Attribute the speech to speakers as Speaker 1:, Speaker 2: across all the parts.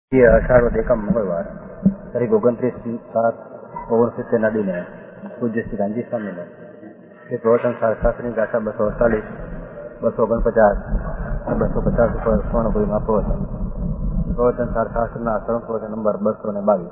Speaker 1: ये 18 का मंगलवार तारीख 29/7/1979 ने पूज्य श्री गांधी स्वामी ने श्री प्रवचन शास्त्री गाथा 248, 249 और 250 पर स्वर्णपुरीમાં प्रवचन शास्त्रना सरल प्रवचन नंबर 222।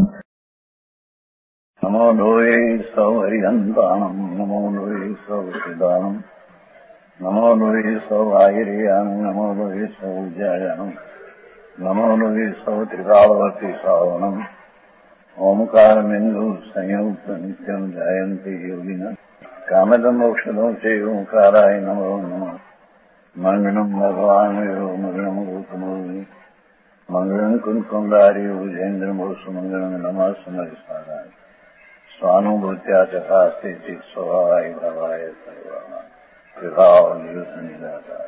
Speaker 2: नमो लोये सौ हरिहंताणम्, नमो लोये सौ सिदानम्, नमो लोये सौ आयर्याणम्, नमो लोये सौ उज्जायानम्, नमो लोये सौ त्रिकालवर्ती सावनम्, ओंकारमिन्दु संयुक्त नित्यम् जायन्ति योगिनः कामदम् औषधम् च ओंकाराय नमो नमः। मंगलम् भगवान् यो मंगलम् रूपमोहि, मंगलम् कुंकुमधारी भुजेन्द्रमोसु, मंगलम् नमः समरिसाराय स्वानुभूत्या चकास्ते चित् स्वभावाय भवाय सर्वाणां विभाव निदाता।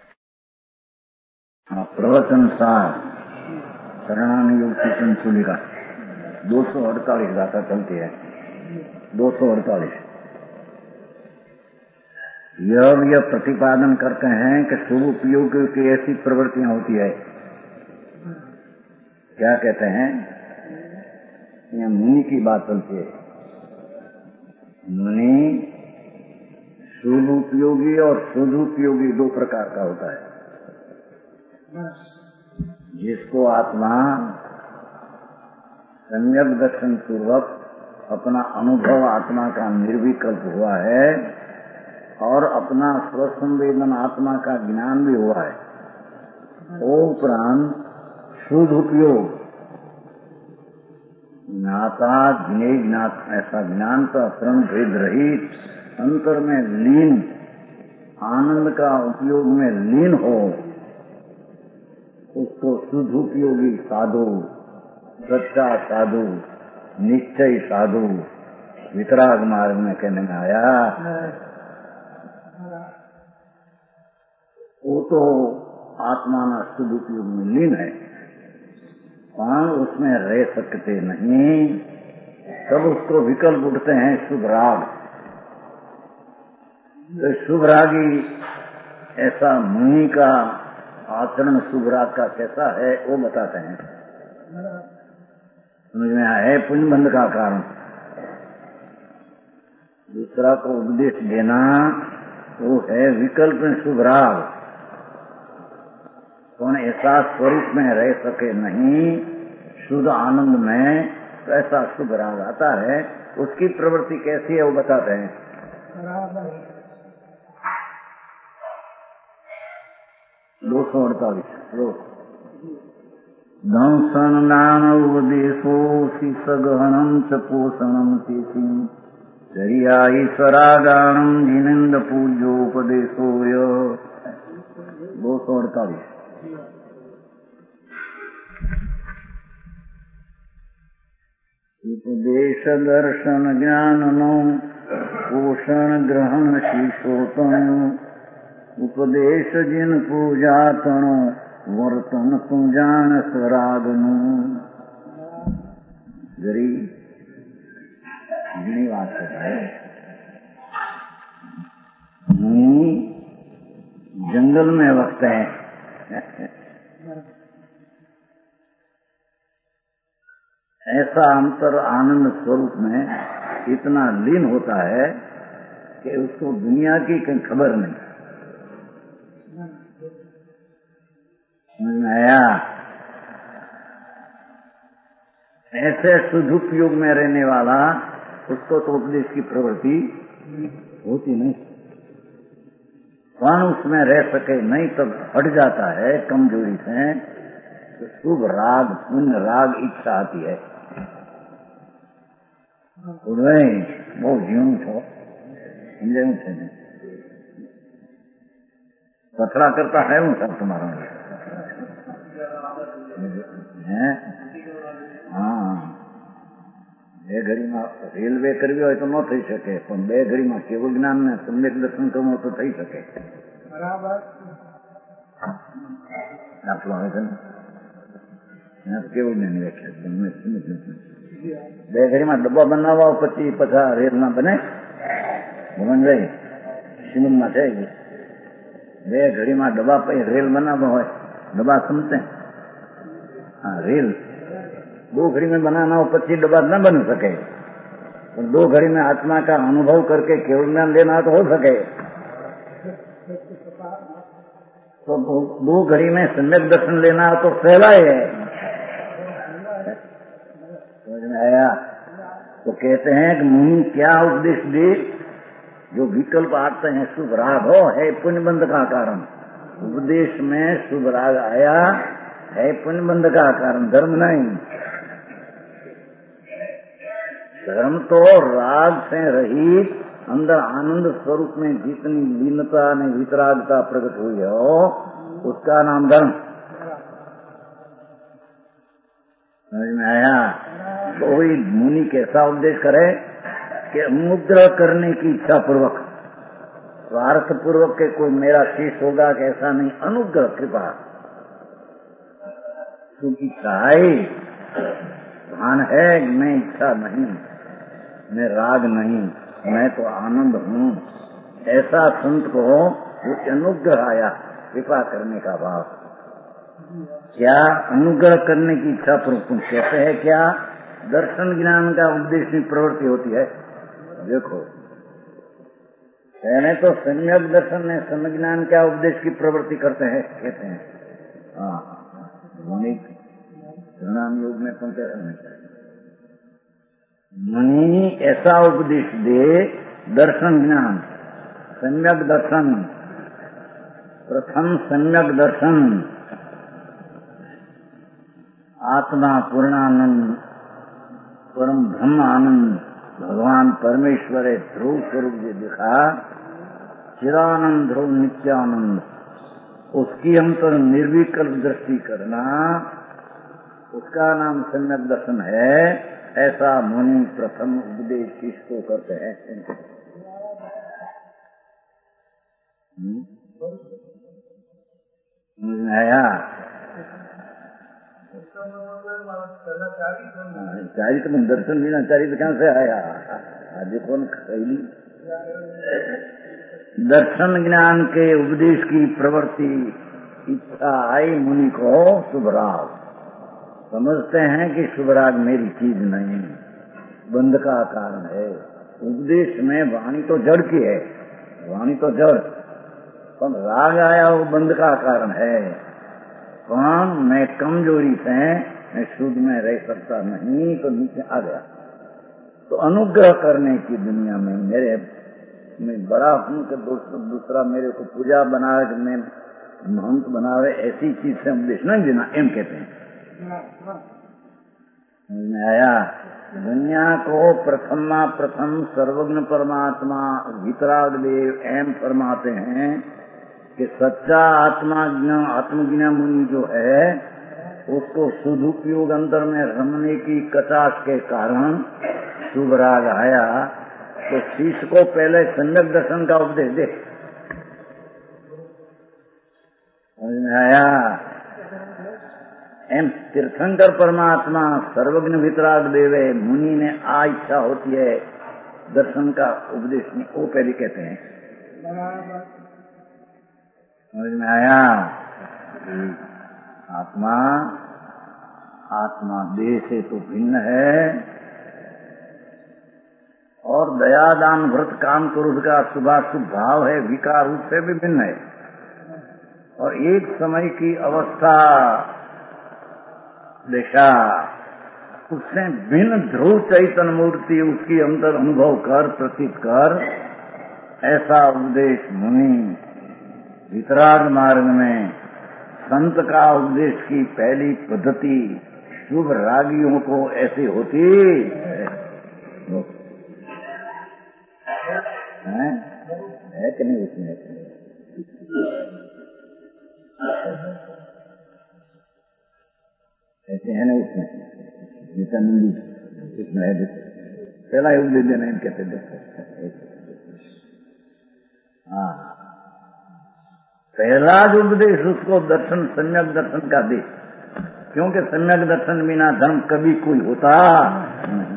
Speaker 3: प्रवचन सार शरणानुयोग की संचुलिका 248 गाथा चलती है। 248 यह प्रतिपादन करते हैं कि शुभ उपयोग की ऐसी प्रवृत्तियां होती है। क्या कहते हैं? यह मुनि की बात चलती है। मुनि शुभ उपयोगी और शुद्ध उपयोगी दो प्रकार का होता है। जिसको आत्मा सम्यक दर्शन पूर्वक अपना अनुभव आत्मा का निर्विकल्प हुआ है और अपना स्वसंवेदन आत्मा का ज्ञान भी हुआ है, वो उपरांत शुद्ध उपयोग ज्ञाता ज्ञेय ज्ञात ऐसा ज्ञान तो अपरम भेद रहित अंतर में लीन आनंद का उपयोग में लीन हो, उसको शुद्ध उपयोगी साधु, सच्चा साधु, निश्चय साधु वितराग मार्ग में कहने में आया। वो तो आत्मा ना शुद्ध उपयोग में लीन है, वहां उसमें रह सकते नहीं। तब उसको विकल्प उठते हैं शुभ राग। तो शुभ रागी ऐसा मुनि का आचरण शुभ राग का कैसा है वो बताते हैं। समझ में आया है? पुण्य बंध का कारण दूसरा को उपदेश देना वो है विकल्प में शुभ राग। कौन ऐसा स्वरूप में रह सके नहीं शुद्ध आनंद में, तो ऐसा शुभ राग आता है। उसकी प्रवृत्ति कैसी है वो बताते हैं। दंसन दान उपदेशोऽसि सगहनं च पोषणं तेषि चर्या ईश्वरागाणं जिनेन्द्र पूज्योपदेशोय। 248 उपदेश दर्शन ज्ञाननो पोषण ग्रहण शीशोतम उपदेश जिन पूजा तणो वर्तन पूजान स्वरागनु। गरी घणी बात है। जंगल में वक्त है ऐसा अंतर आनंद स्वरूप में इतना लीन होता है कि उसको दुनिया की कहीं खबर नहीं। समझ में आया? ऐसे शुद्ध उपयोग में रहने वाला उसको तो उपदेश की प्रवृत्ति होती नहीं। कौन उसमें रह सके नहीं, तब हट जाता है कमजोरी से। तो शुभ राग पुण्य राग इच्छा आती है। બહુ ઝીણું છો, સમજાયું છે ને? પથરા કરતા है હું સર તમારા હા બે ઘડીમાં રેલવે કરવી હોય તો ન થઈ શકે, પણ બે ઘડીમાં કેવું જ્ઞાન ને સમ્યક દર્શન કરવું તો થઈ શકે. બરાબર દાખલો આવે છે ને કેવું જ્ઞાન વ્યાખ્યા બે ઘડીમાં ડબ્બા બનાવવા પછી પાછા રેલ ના બને ભવનભાઈ સિમેન્ટમાં છે. બે ઘડીમાં ડબ્બા પછી રેલ બનાવવા હોય ડબ્બા સમજે रेल 2 घड़ी में बनाना हो 25 डब्बा न बन सके, तो 2 घड़ी में आत्मा का अनुभव करके केवल ज्ञान लेना तो हो सके। तो 2 घड़ी में सम्यक दर्शन लेना तो पहला है। समझ में आया? तो कहते हैं कि मुनि क्या उपदेश दे, जो विकल्प आते हैं शुभ राग हो है पुण्यबंध का कारण। उपदेश में शुभ राग आया है पुण्यबंध का कारण, धर्म नहीं। धर्म तो राग से रहित अंदर आनंद स्वरूप में जितनी लीनता ने वितरागता प्रकट हुई हो उसका नाम धर्म। समझ में आया? कोई मुनि कैसा उपदेश करे कि अनुग्रह करने की इच्छा पूर्वक, स्वार्थ पूर्वक के कोई मेरा शिष्य होगा कि ऐसा नहीं, अनुग्रह कृपा सुख इच्छा है, भान है, मैं इच्छा नहीं, मैं राग नहीं, मैं तो आनंद हूँ, ऐसा संत को वो अनुग्रह आया, कृपा करने का भाव। क्या अनुग्रह करने की इच्छा पूर्वक कहते हैं? क्या दर्शन ज्ञान का उपदेश में प्रवृत्ति होती है? देखो पहले तो सम्यक दर्शन में सम्यक ज्ञान क्या उपदेश की प्रवृत्ति करते हैं, कहते हैं मुनि प्रणाम योग में पहुंचे मुनि ऐसा उपदेश दे, दर्शन ज्ञान सम्यक दर्शन, प्रथम सम्यक दर्शन आत्मा पूर्णानंद परम ब्रह्म आनंद भगवान परमेश्वर ध्रुव स्वरूप जो दिखा, चिरानंद ध्रुव नित्यानंद, उसकी हम तो निर्विकल्प दृष्टि करना, उसका नाम सम्यक दर्शन है। ऐसा मुनि प्रथम उपदेश किसको करते हैं? आया? चारित में दर्शन बिना चारित कहाँ से आया? आज कौन खैली? दर्शन ज्ञान के उपदेश की प्रवृत्ति इच्छा आई मुनि को शुभराग। समझते हैं कि शुभराग मेरी चीज नहीं, बंध का कारण है। उपदेश में वाणी तो जड़ की है, वाणी तो जड़, पर राग आया वो बंध का कारण है। कौन? मैं कमजोरी से मैं शुद्ध में रह सकता नहीं, तो नीचे आ गया। तो अनुग्रह करने की दुनिया में मेरे मैं बड़ा हूं कि दूसरा मेरे को पूजा बनावे, कि मैं महंत बनावे, ऐसी चीज से उपदेश नहीं देना, एम कहते हैं। आया? दुनिया को प्रथम सर्वज्ञ परमात्मा वितराग देव एम फरमाते हैं कि सच्चा आत्मज्ञ मुनि जो है उसको सदुपयोग अंदर में रमने की कचाश के कारण शुभ राग आया। तो शिष्य को पहले सम्यक दर्शन का उपदेश दे। समझ में आया? एम तीर्थंकर परमात्मा सर्वज्ञ वितराग देवे मुनि ने आ इच्छा होती है दर्शन का उपदेश में, वो पहले कहते हैं। समझ में आया? आत्मा देह से तो भिन्न है, और दयादान व्रत काम क्रोध का शुभाशुभ भाव है, विकार रूप से भी भिन्न है। और एक समय की अवस्था दिशा उससे भिन्न ध्रुव चैतन्य मूर्ति उसकी अंतर अनुभव कर प्रतीत कर, ऐसा उपदेश मुनि वितराग मार्ग में संत का उपदेश की पहली पद्धति शुभ रागियों को ऐसी होती है कि नहीं? उसमें ऐसे है ना, उसमें नित्यानंदी इसमें है, पहला उपदेश देना इन कहते। हाँ, पहला जो उपदेश उसको दर्शन सम्यक दर्शन का दे, क्योंकि सम्यक दर्शन बिना धर्म कभी कोई होता नहीं।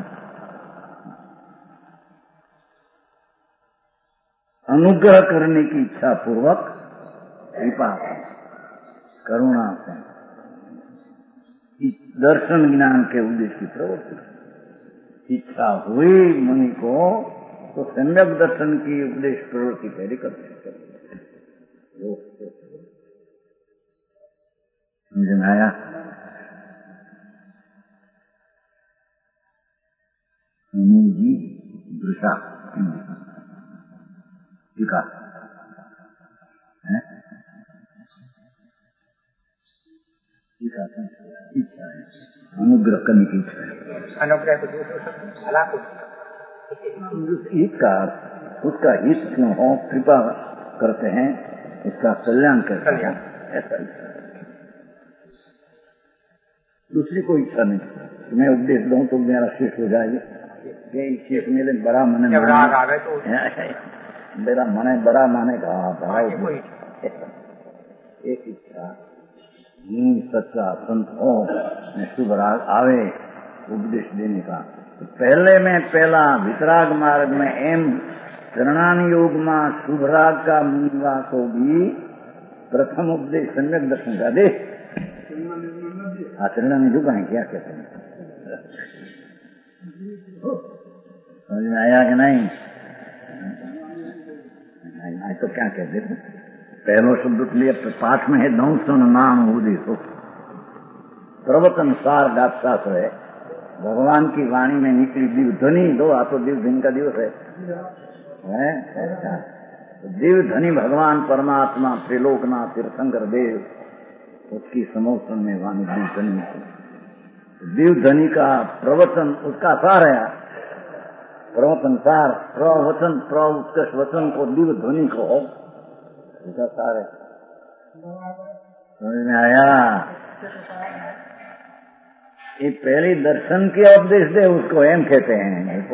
Speaker 3: अनुग्रह करने की इच्छा पूर्वक कृपा से, करुणा से, इस दर्शन ज्ञान के उद्देश्य की प्रवृत्ति। इच्छा हुई मुनि को तो सम्यक दर्शन की उपदेश प्रवृत्ति पहले करते हैं। समझ में आया? जी दृशा ठीक है, इच्छा है, अनुग्रह करने की इच्छा है।
Speaker 1: अनुग्रह को भला को
Speaker 3: हित का उसका हित क्यों हो, कृपा करते हैं, इसका कल्याण करते हैं, ऐसा दूसरी कोई इच्छा नहीं। मैं उपदेश दूं तो मेरा शेष हो जाएगा, ये शेष मेरे बड़ा मन
Speaker 1: आवे तो
Speaker 3: मेरा मन बड़ा मानेगा, बड़ा एक इच्छा सच्चा संत हो, शुभ राग आवे उपदेश देने का। तो पहले में पहला वितराग मार्ग में एम चरणान योग में शुभ राग का मुनिवा को भी प्रथम उपदेश सम्यक दर्शन का दे। चरणा में झुका है, क्या कहते हैं, समझ में आया कि नहीं? नहीं तो क्या कहते थे, पहलो शब्द लिए पाठ में है दंसन नाम उदेशो प्रवचन सार गाता है। भगवान की वाणी में निकली दिव्य ध्वनि, दो आ तो दिव्य ध्वनि का दिवस है? दिव्य ध्वनि भगवान परमात्मा त्रिलोकनाथ तीर्थंकर देव, उसकी समोसन में वाणी दिव्य ध्वनि, दिव्य ध्वनि का प्रवचन उसका सार है। प्रवचन सार, प्रवचन उत्कृष्ट वचन को दिव्य ध्वनि को उसका सार है। समझ में आया? ये पहली दर्शन की उपदेश दे उसको एम कहते हैं। देखो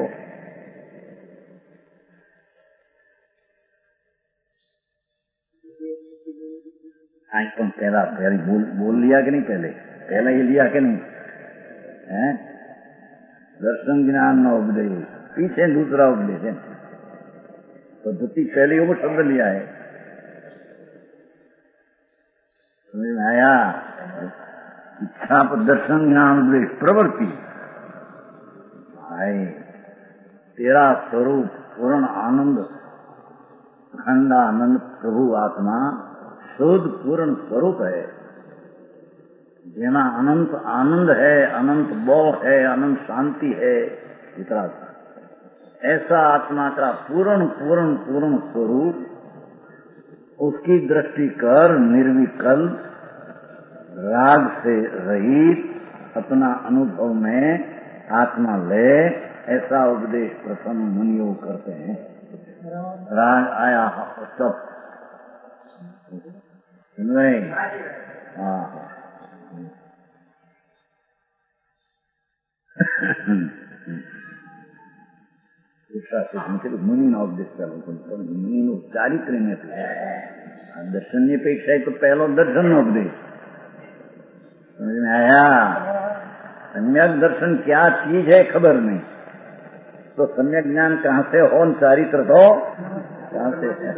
Speaker 3: आज तुम पहला बोल लिया कि नहीं, पहले ही लिया कि नहीं है? दर्शन ज्ञान न उपदेश, पीछे दूसरा उपदेश है। पद्धति पहले वो शब्द लिया है। समझ में आया? इच्छा पर दर्शन ज्ञान उपदेश प्रवृत्ति। भाई तेरा स्वरूप पूर्ण आनंद, अखंडानंद प्रभु आत्मा शुद्ध पूर्ण स्वरूप है, जेना अनंत आनंद है, अनंत बल है, अनंत शांति है, इतना ऐसा आत्मा का पूर्ण पूर्ण पूर्ण स्वरूप, उसकी दृष्टि कर निर्विकल्प राग से रहित अपना अनुभव में आत्मा ले, ऐसा उपदेश प्रथम मुनियों करते हैं। राग आया सब नहीं, हाँ मुनि ना उपदेश कर मुनि चारित्र में दर्शन अपेक्षा है तो पहलो दर्शन न उपदेश। समझ में आया? सम्यक दर्शन क्या चीज है खबर नहीं, तो सम्यक ज्ञान कहाँ से हो, चारित्र तो कहाँ से है?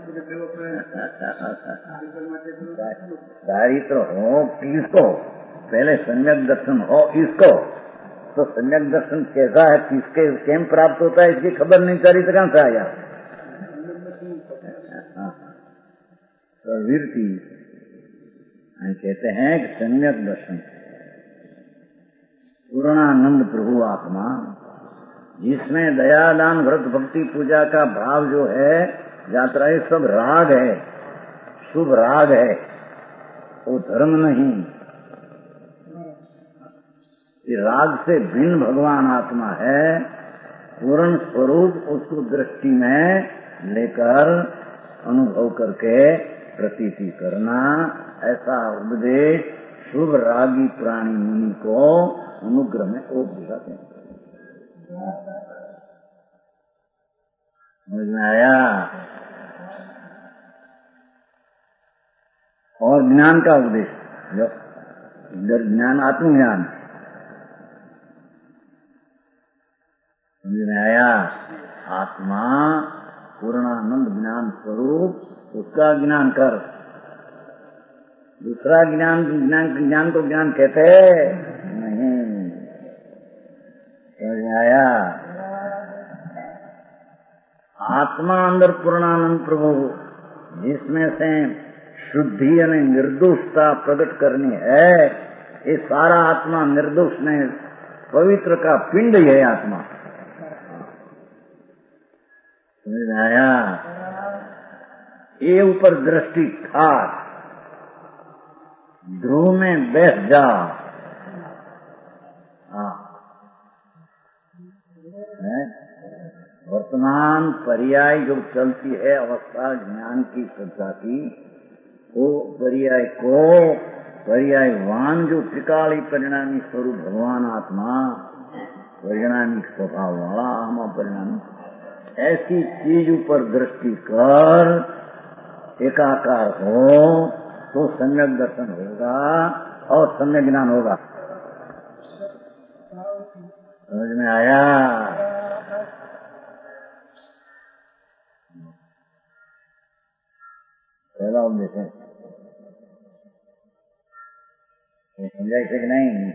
Speaker 3: चारित्र हो किसको, पहले सम्यक दर्शन हो इसको, तो सम्यक दर्शन कैसा है, किसके केम प्राप्त होता है, इसकी खबर नहीं, चारित्र कहाँ से आया? प्रवृत्ति कहते हैं कि सम्यक दर्शन पूर्णानंद प्रभु आत्मा, जिसमें दयादान व्रत भक्ति पूजा का भाव जो है, यात्रा ये सब राग है, शुभ राग है, वो धर्म नहीं। ये राग से भिन्न भगवान आत्मा है, पूर्ण स्वरूप उसको दृष्टि में लेकर अनुभव करके प्रतीति करना, ऐसा उपदेश शुभ रागी प्राणी मुनि को अनुग्रह में दिखाते हैं। समझ में आया? और ज्ञान का उपदेश, जो ज्ञान आत्मज्ञान, समझ में आया? आत्मा पूर्णानंद ज्ञान स्वरूप, उसका ज्ञान कर, दूसरा ज्ञान को ज्ञान कहते नहीं। समझ आया? आत्मा अंदर पूर्णानंद प्रभु जिसमें से शुद्धि यानी निर्दोषता प्रकट करनी है, ये सारा आत्मा निर्दोष नहीं, पवित्र का पिंड ही है आत्मा। समझ आया? ये ऊपर दृष्टि खास ध्रुव में बैठ जा। वर्तमान पर्याय जो चलती है अवस्था ज्ञान की श्रद्धा की, वो पर्याय को पर्यायवान जो त्रिकाली परिणामी स्वरूप भगवान आत्मा, परिणामी स्वभाव वाला आत्मा परिणामी, ऐसी चीज ऊपर दृष्टि कर एकाकार हो तो सम्यक दर्शन होगा और सम्यक ज्ञान होगा। समझ में आया? पहला उपदेश है, समझा कि नहीं?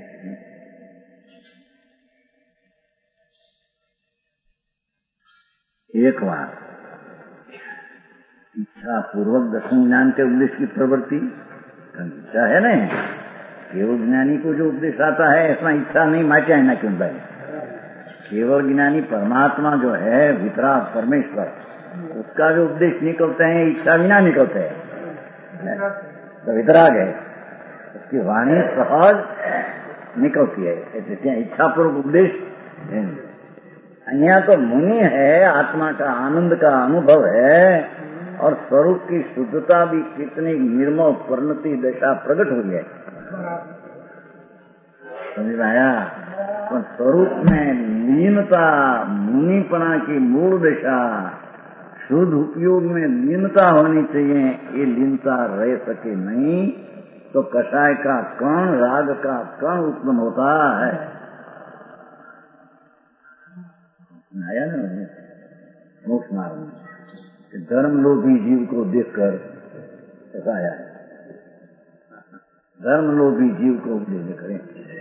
Speaker 3: एक बार इच्छा पूर्वक दर्शन ज्ञान के उपदेश की प्रवृत्ति इच्छा है नहीं, केवल ज्ञानी को जो उपदेश आता है इसमें इच्छा नहीं माचा है ना क्यों भाई। केवल ज्ञानी परमात्मा जो है वितराग परमेश्वर, उसका जो उपदेश निकलते हैं इच्छा बिना निकलते हैं, तो वितराग है, उसकी वाणी सहज निकलती है, इसलिए इच्छा पूर्वक उपदेश। यहाँ तो मुनि है, आत्मा का आनंद का अनुभव है और स्वरूप की शुद्धता भी कितनी निर्मल परिणति दशा प्रकट हुई है। समझ आया? तो स्वरूप में लीनता, मुनिपना की मूल दशा, शुद्ध उपयोग में लीनता होनी चाहिए। ये लीनता रह सके नहीं तो कषाय का कण, राग का कण उत्पन्न होता है। आया ना मोक्ष मार्ग में धर्म लोभी जीव को देखकर ऐसा आया है, धर्म लोभी जीव को उपदेश करें।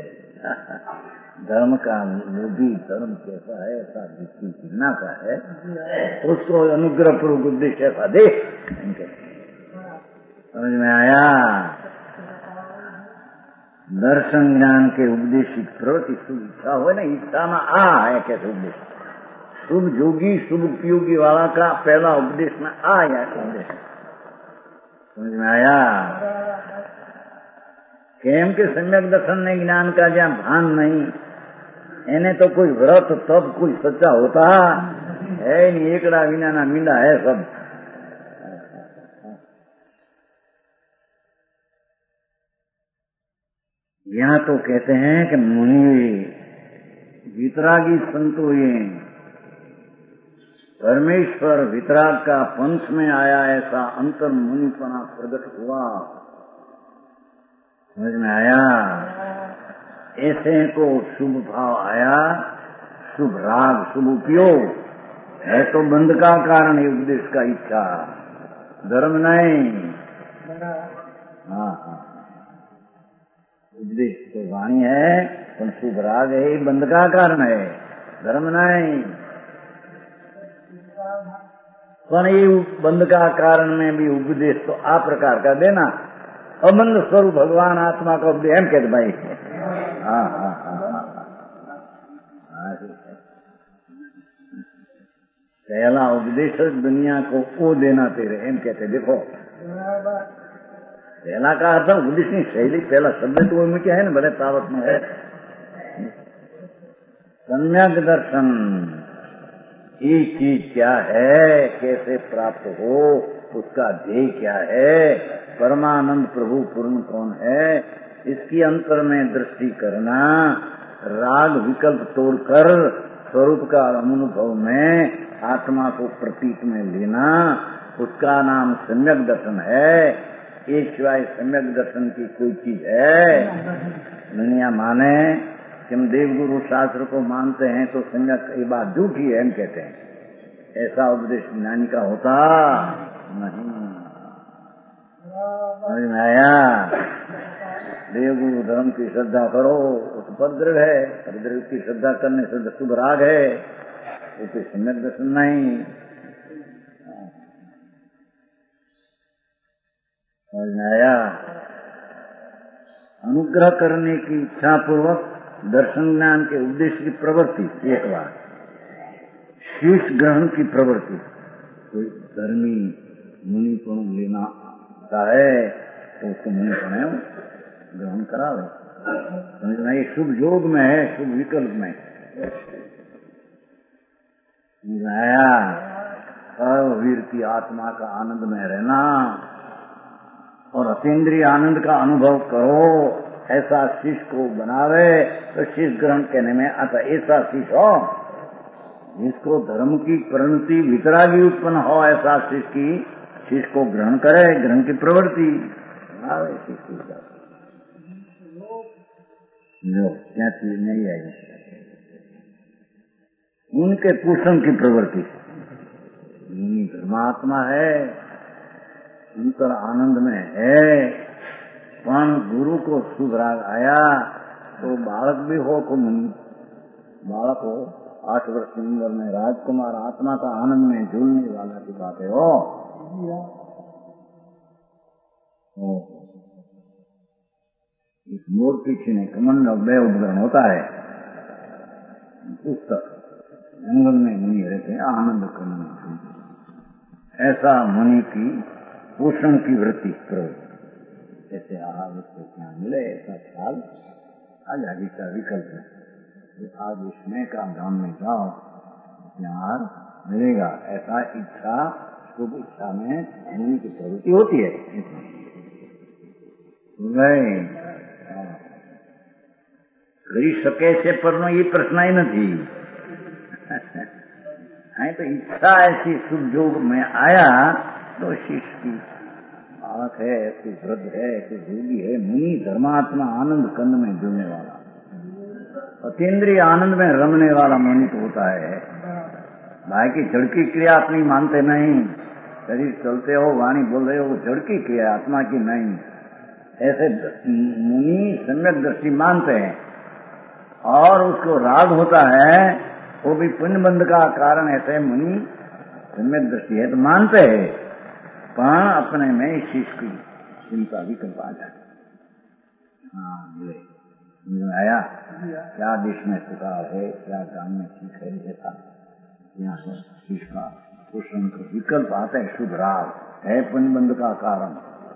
Speaker 3: धर्म का लोभी धर्म कैसा है ऐसा जिसकी जिज्ञासा है उसको अनुग्रह पूर्वक उपदेश ऐसा दे। समझ में आया? दर्शन ज्ञान के उपदेश की प्रवृत्ति शुभ इच्छा हो ना, इच्छा में आ है कैसे उपदेश, शुभ जोगी शुभ उपयोगी वाला का पहला उपदेश में आया उपदेश। समझ में आया? केम के सम्यक दर्शन ने ज्ञान का जहाँ भान नहीं, इन्हें तो कोई व्रत तब कोई सच्चा होता है नहीं, एकड़ा विना ना मींडा है सब। यहाँ तो कहते हैं कि मुनि वितरागी संतो ये परमेश्वर वितराग का पंथ में आया, ऐसा अंतर मुनिपना प्रकट हुआ। समझ में आया? ऐसे को शुभ भाव आया, शुभ राग शुभ उपयोग है तो बंध का कारण है उपदेश का इच्छा, धर्म नहीं। हाँ हाँ, उपदेश तो वाणी है पर शुभ राग है, बंध का कारण है, धर्म नहीं। पर ये बंध का कारण में भी उपदेश तो आ प्रकार का देना, अबंध स्वरूप भगवान आत्मा का उपदेश एम कहते भाई। हाँ हाँ हाँ, पहला उपदेश दुनिया को वो देना तेरे एम कहते। देखो पहला का अर्थ उपदेश नहीं, शैली पहला शब्द तो वो क्या है ना, बड़े तावत में है। सम्यक दर्शन ये चीज क्या है, कैसे प्राप्त हो, उसका ध्येय क्या है, परमानंद प्रभु पूर्ण कौन है, इसकी अंतर में दृष्टि करना, राग विकल्प तोड़कर स्वरूप का अनुभव में आत्मा को प्रतीत में लेना, उसका नाम सम्यक दर्शन है। एक सिवाय सम्यक दर्शन की कोई चीज है दुनिया माने कि हम देवगुरु शास्त्र को मानते हैं तो सम्यक ये बात झूठी है हम कहते हैं, ऐसा उपदेश ज्ञानी का होता नहीं। समझ में आया? देवगुरु धर्म की श्रद्धा करो, उस पर दृढ़ है। पर दृढ़ की श्रद्धा करने से शुभ राग है, उसे सम्यक दर्शन नहीं। समझ में आया? अनुग्रह करने की इच्छा पूर्वक दर्शन ज्ञान के उद्देश्य की प्रवृत्ति एक बार, शीश ग्रहण की प्रवृत्ति। कोई धर्मी मुनिपण लेना है तो उसको मुनिपण ग्रहण करावे। समझना, ये शुभ योग में है, शुभ विकल्प में। आया वीर की आत्मा का आनंद में रहना और अतीन्द्रिय आनंद का अनुभव करो, ऐसा शीश को बनावे तो शीश ग्रहण कहने में आता। ऐसा शीश हो जिसको धर्म की परिणति वितरागी उत्पन्न हो, ऐसा शीश को ग्रहण करे, ग्रहण की प्रवृत्ति आवे। क्या चीज नहीं आई उनके कुसुम की प्रवृत्ति। धर्मात्मा है, अंतर आनंद में है, पण गुरु को शुभ राग आया तो बालक भी हो को मुनि, बालक हो 8 वर्ष की उम्र में राजकुमार आत्मा का आनंद में झूलने वाला की बात है। हो इस मोर पीछे ने कमंड बे उद्ग्रहण होता है, पुस्तक जंगल में मुनि रहते हैं आनंद करने। ऐसा मुनि की पोषण की वृत्ति प्रवृत्ति, जैसे आहार उसको क्या मिले ऐसा ख्याल आजादी का विकल्प है। आज इसमें का धाम में जाओ आहार मिलेगा, ऐसा इच्छा शुभ इच्छा में मुनि की प्रवृत्ति होती है। કરી શકે છે પરનો એ પ્રશ્ન ही नहीं। तो इच्छा ऐसी शुभ योग में आया तो शिष्य की बालक है, कोई वृद्ध है, कोई योगी है, मुनि धर्मात्मा आनंद कंद में जुड़ने वाला, अतीन्द्रिय आनंद में रमने वाला मुनि तो होता है। भाई की जड़ की क्रिया अपनी मानते नहीं, शरीर चलते हो वाणी बोल रहे हो वो जड़ की क्रिया आत्मा की नहीं, ऐसे मुनि सम्यक दृष्टि मानते हैं और उसको राग होता है, वो भी पुण्य बंध का कारण। ऐसे मुनि सम्यक दृष्टि है तो मानते हैं, पर अपने में शिष्य की चिंता भी कर पा जाए। हाँ ये आया क्या देश में सुधार है, क्या गांव में ठीक है, ऐसा यहाँ पर शिष्य का पोषण का विकल्प आता है। शुभ राग है पुण्य बंध का कारण।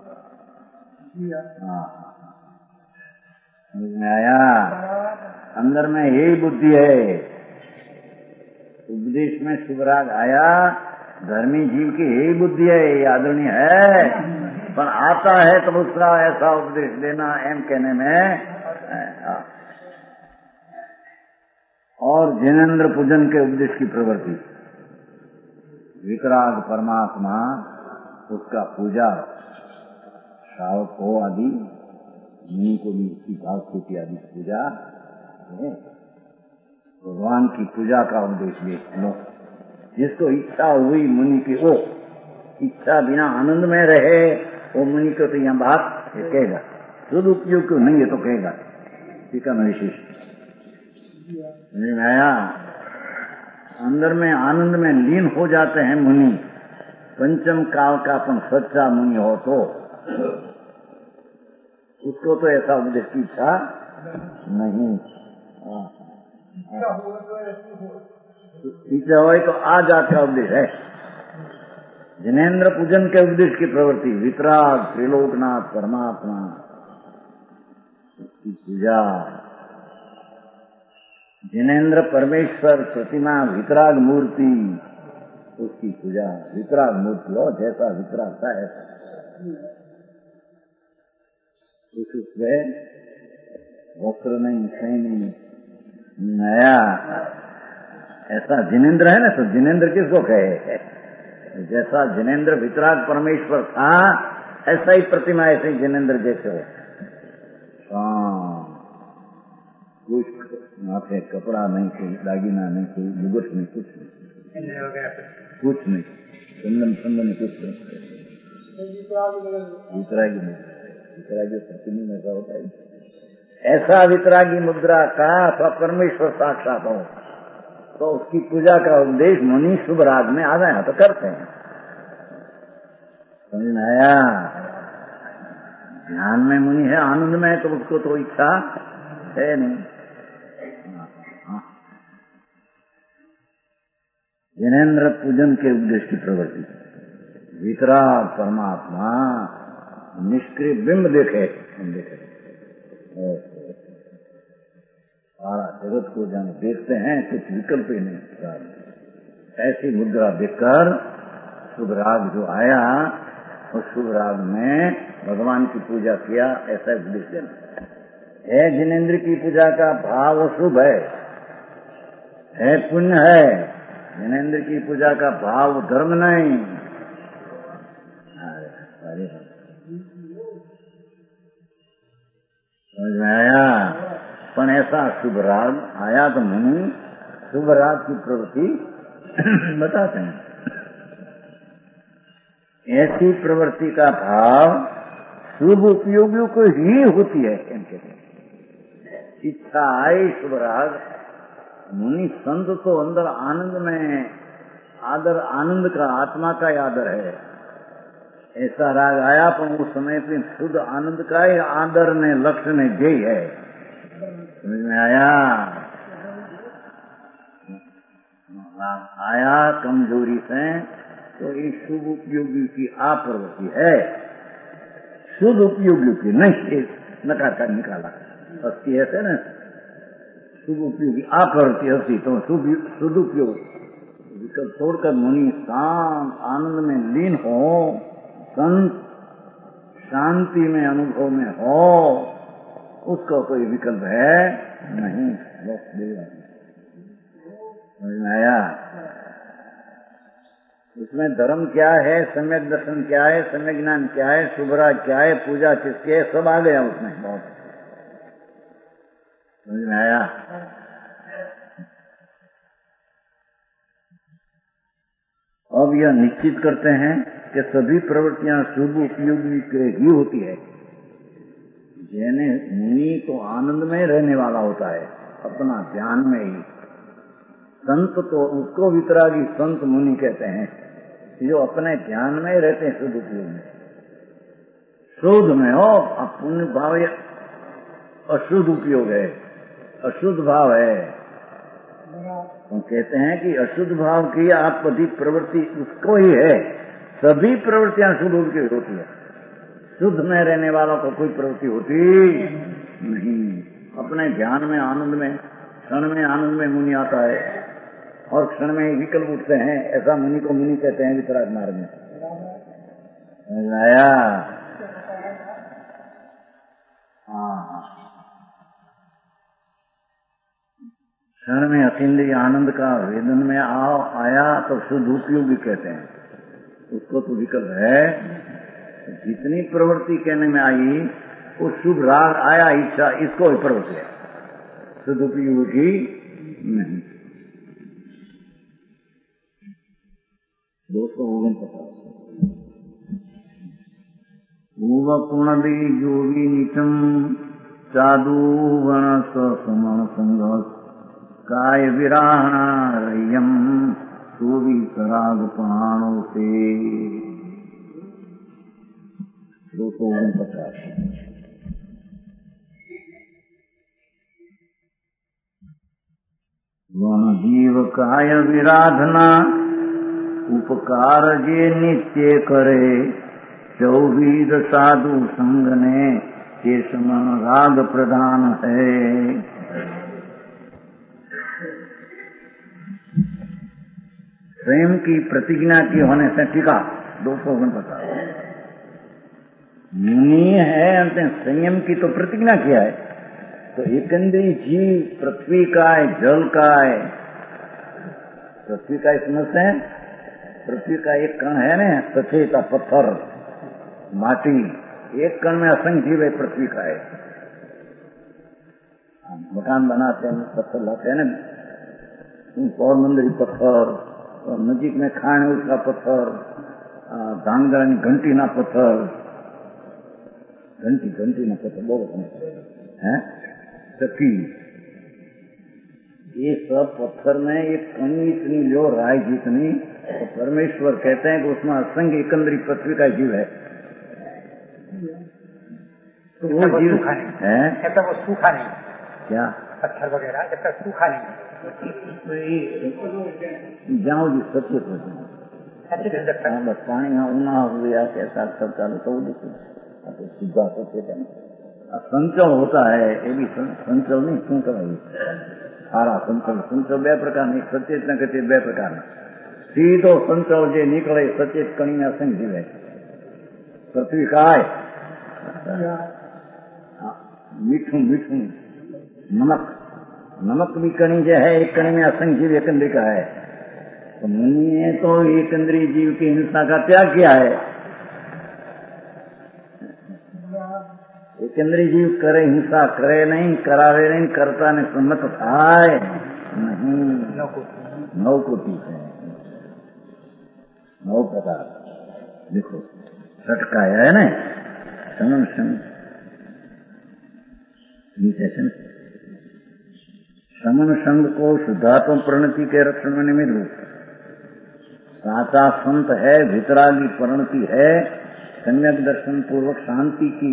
Speaker 3: हाँ समझ में आया? अंदर में यही बुद्धि है। उपदेश में शुभ राग आया, धर्मी जीव की यही बुद्धि है, ये आदरणीय है, पर आता है तो दूसरा ऐसा उपदेश देना एम कहने में। और जिनेन्द्र पूजन के उपदेश की प्रवृत्ति, वितराग परमात्मा उसका पूजा श्रावक हो आदि मुनि को भी उसकी भाव स्तुति आदि पूजा, भगवान की पूजा का उपदेश भी लो। जिसको इच्छा हुई मुनि की, वो इच्छा बिना आनंद में रहे, वो मुनि को तो यहाँ बात कहेगा, सदुपयोग क्यों नहीं है तो कहेगा। ठीक है विशेष नहीं आया? अंदर में आनंद में लीन हो जाते हैं मुनि। पंचम काल का अपन सच्चा मुनि हो तो उसको तो ऐसा उपदेश की इच्छा नहीं। इच्छा हो तो आ जाता उपदेश है। जिनेन्द्र पूजन के उपदेश की प्रवृत्ति, वितराग त्रिलोकनाथ परमात्मा की पूजा, जिनेन्द्र परमेश्वर प्रतिमा वितराग मूर्ति उसकी पूजा। वितराग मूर्ति हो जैसा वितराग था ऐसा उसमें वस्त्र नहीं, सही नहीं, नया ऐसा जिनेन्द्र है ना। तो जिनेन्द्र किसको कहे? जैसा जिनेन्द्र वितराग परमेश्वर था ऐसा ही प्रतिमा, ऐसे ही जिनेन्द्र जैसे हो। कुछ माथे कपड़ा नहीं, कोई दागिना नहीं, कोई मुगट नहीं, कुछ नहीं, कुछ नहीं, चंदन कुछ नहीं। वितरागी सप्तमी में ऐसा होता है। ऐसा वितरागी मुद्रा का अथवा परमेश्वर साक्षात हो तो उसकी पूजा का उपदेश मुनि शुभ राग में आ जाए तो करते हैं। समझ में आया? ध्यान में मुनि है, आनंद में है तो उसको तो इच्छा है नहीं। जिनेन्द्र पूजन के उपदेश की प्रवृत्ति, वितराग परमात्मा निष्क्रिय बिंब देखे, सारा जगत को जब देखते हैं कुछ विकल्प ही नहीं। ऐसी मुद्रा देखकर शुभ राग जो आया उस शुभ राग में भगवान की पूजा किया, ऐसा उपदेश देना है। जिनेन्द्र की पूजा का भाव शुभ है पुण्य है। जिनेन्द्र की पूजा का भाव धर्म नहीं। समझ में आया? पर ऐसा शुभ राग आया तो मुनि शुभ राग की प्रवृत्ति बताते हैं। ऐसी प्रवृत्ति का भाव शुभ उपयोगियों को ही होती है। इनके इच्छा आए शुभ राग, मुनि संत तो अंदर आनंद में आदर, आनंद का आत्मा का आदर है। ऐसा राग आया पर उस समय पे शुद्ध आनंद का ही आदर ने लक्ष्य ने जय है। समझ में आया? आया कमजोरी से तो ये शुभ उपयोगी की आप्रवृत्ति है, शुद्ध उपयोगी की नहीं। नकार का निकाला अस्थि है ना, शुभ उपयोगी आप्रवृत्ति अस्थि तो शुद्ध उपयोग विकल्प छोड़कर मुनि शांत आनंद में लीन हो, संत शांति में अनुभव में हो, उसका कोई विकल्प है नहीं। समझ में आया? उसमें धर्म क्या है, सम्यक दर्शन क्या है, सम्यक ज्ञान क्या है, शुभराग क्या है, पूजा किसके है, सब आ गया उसमें। बहुत समझ में आया? अब यह निश्चित करते हैं कि सभी प्रवृत्तियां शुभ उपयोगी के ही होती है। जैने मुनि तो आनंद में रहने वाला होता है, अपना ध्यान में ही। संत तो उसको वितरागी संत मुनि कहते हैं, जो अपने ध्यान में ही रहते हैं शुद्ध उपयोग में। शुद्ध में हो पुण्य भाव या अशुद्ध उपयोग है, अशुद्ध भाव है। तो कहते हैं कि अशुद्ध भाव की आपकी प्रवृत्ति उसको ही है। सभी प्रवृत्तियां शुद्ध की होती है, शुद्ध में रहने वालों को कोई प्रवृत्ति होती नहीं। अपने ध्यान में आनंद में क्षण में आनंद में मुनि आता है और क्षण में विकल्प उठते हैं। ऐसा मुनि को मुनि कहते हैं वितराग मार्ग में। आया? क्षण में अतीन्द्रिय आनंद का वेदन में आया तो शुद्ध उपयोगी कहते हैं उसको। तो विकल्प है। जितनी प्रवृत्ति कहने में आई वो शुभ राग आया इच्छा, इसको प्रवृत्ति है, शुद्ध उपयोगी नहीं। 249 पुनदी योगी नीचम साधु गण सुमन संग काय विराहणा रय्यम सूवी सराग प्राणो से। 249 वह जीव काय विराधना उपकार जे नित्य करे, 24 साधु संग ने शेष मन राग प्रधान है। स्वयं की प्रतिज्ञा की होने से टीका 249 मुनि है अंत संयम की तो प्रतिज्ञा किया है। तो एकंद्री जीव पृथ्वी का है, जल का है। पृथ्वी का समझते हैं, पृथ्वी का एक कण है ना सचेत पत्थर माटी, एक कण में असंख्य जीव है पृथ्वी का है। मकान बनाते हैं पत्थर लाते हैं ना, और मंदिर पत्थर, और नजीक में खान है उसका पत्थर, ધાંગધ્રાની ઘંટીના પથ્થર, ઘંટીના પથ્થર બહુ चक्की, ये सब पत्थर में एक कणी इतनी लो राय जितनी, तो परमेश्वर कहते हैं कि उसमें असंख्य एकंदरी पृथ्वी का जीव है। तो वो जीव है,
Speaker 1: जब तक वो सूखा नहीं,
Speaker 3: क्या
Speaker 1: पत्थर वगैरह जब तक सूखा नहीं,
Speaker 3: जाओ जी सचेत होते हैं, बस पानी हाँ ऊना हुआ कैसा सब चालू तो सीधा सचेत है। संचल होता है, ये भी संचल नहीं, શું કહેવાય સારા સંચલ બે પ્રકારના, એક સચેત ને કચેત બે પ્રકારના। સીધો સંચલ જે નીકળે સચેત કણીને અસંગ જીવે, પૃથ્વી काय मीठू नमक भी कणी जो है एक कणी में असंग जीव एकंद्री का है। तो मुनि ने तो एकंद्री जीव की हिंसा का त्याग किया है। एकंद्री जीव करे हिंसा करे नहीं, करावे नहीं, करता ने सम्मत थाय नहीं। 9 कोटि है, 9 प्रकार। देखो छटका है ना, समन संग को शुद्धात्म प्रणति के रक्षण में निमित्त रूप साचा संत है, भितरागी प्रणति है, सम्यक दर्शन पूर्वक शांति की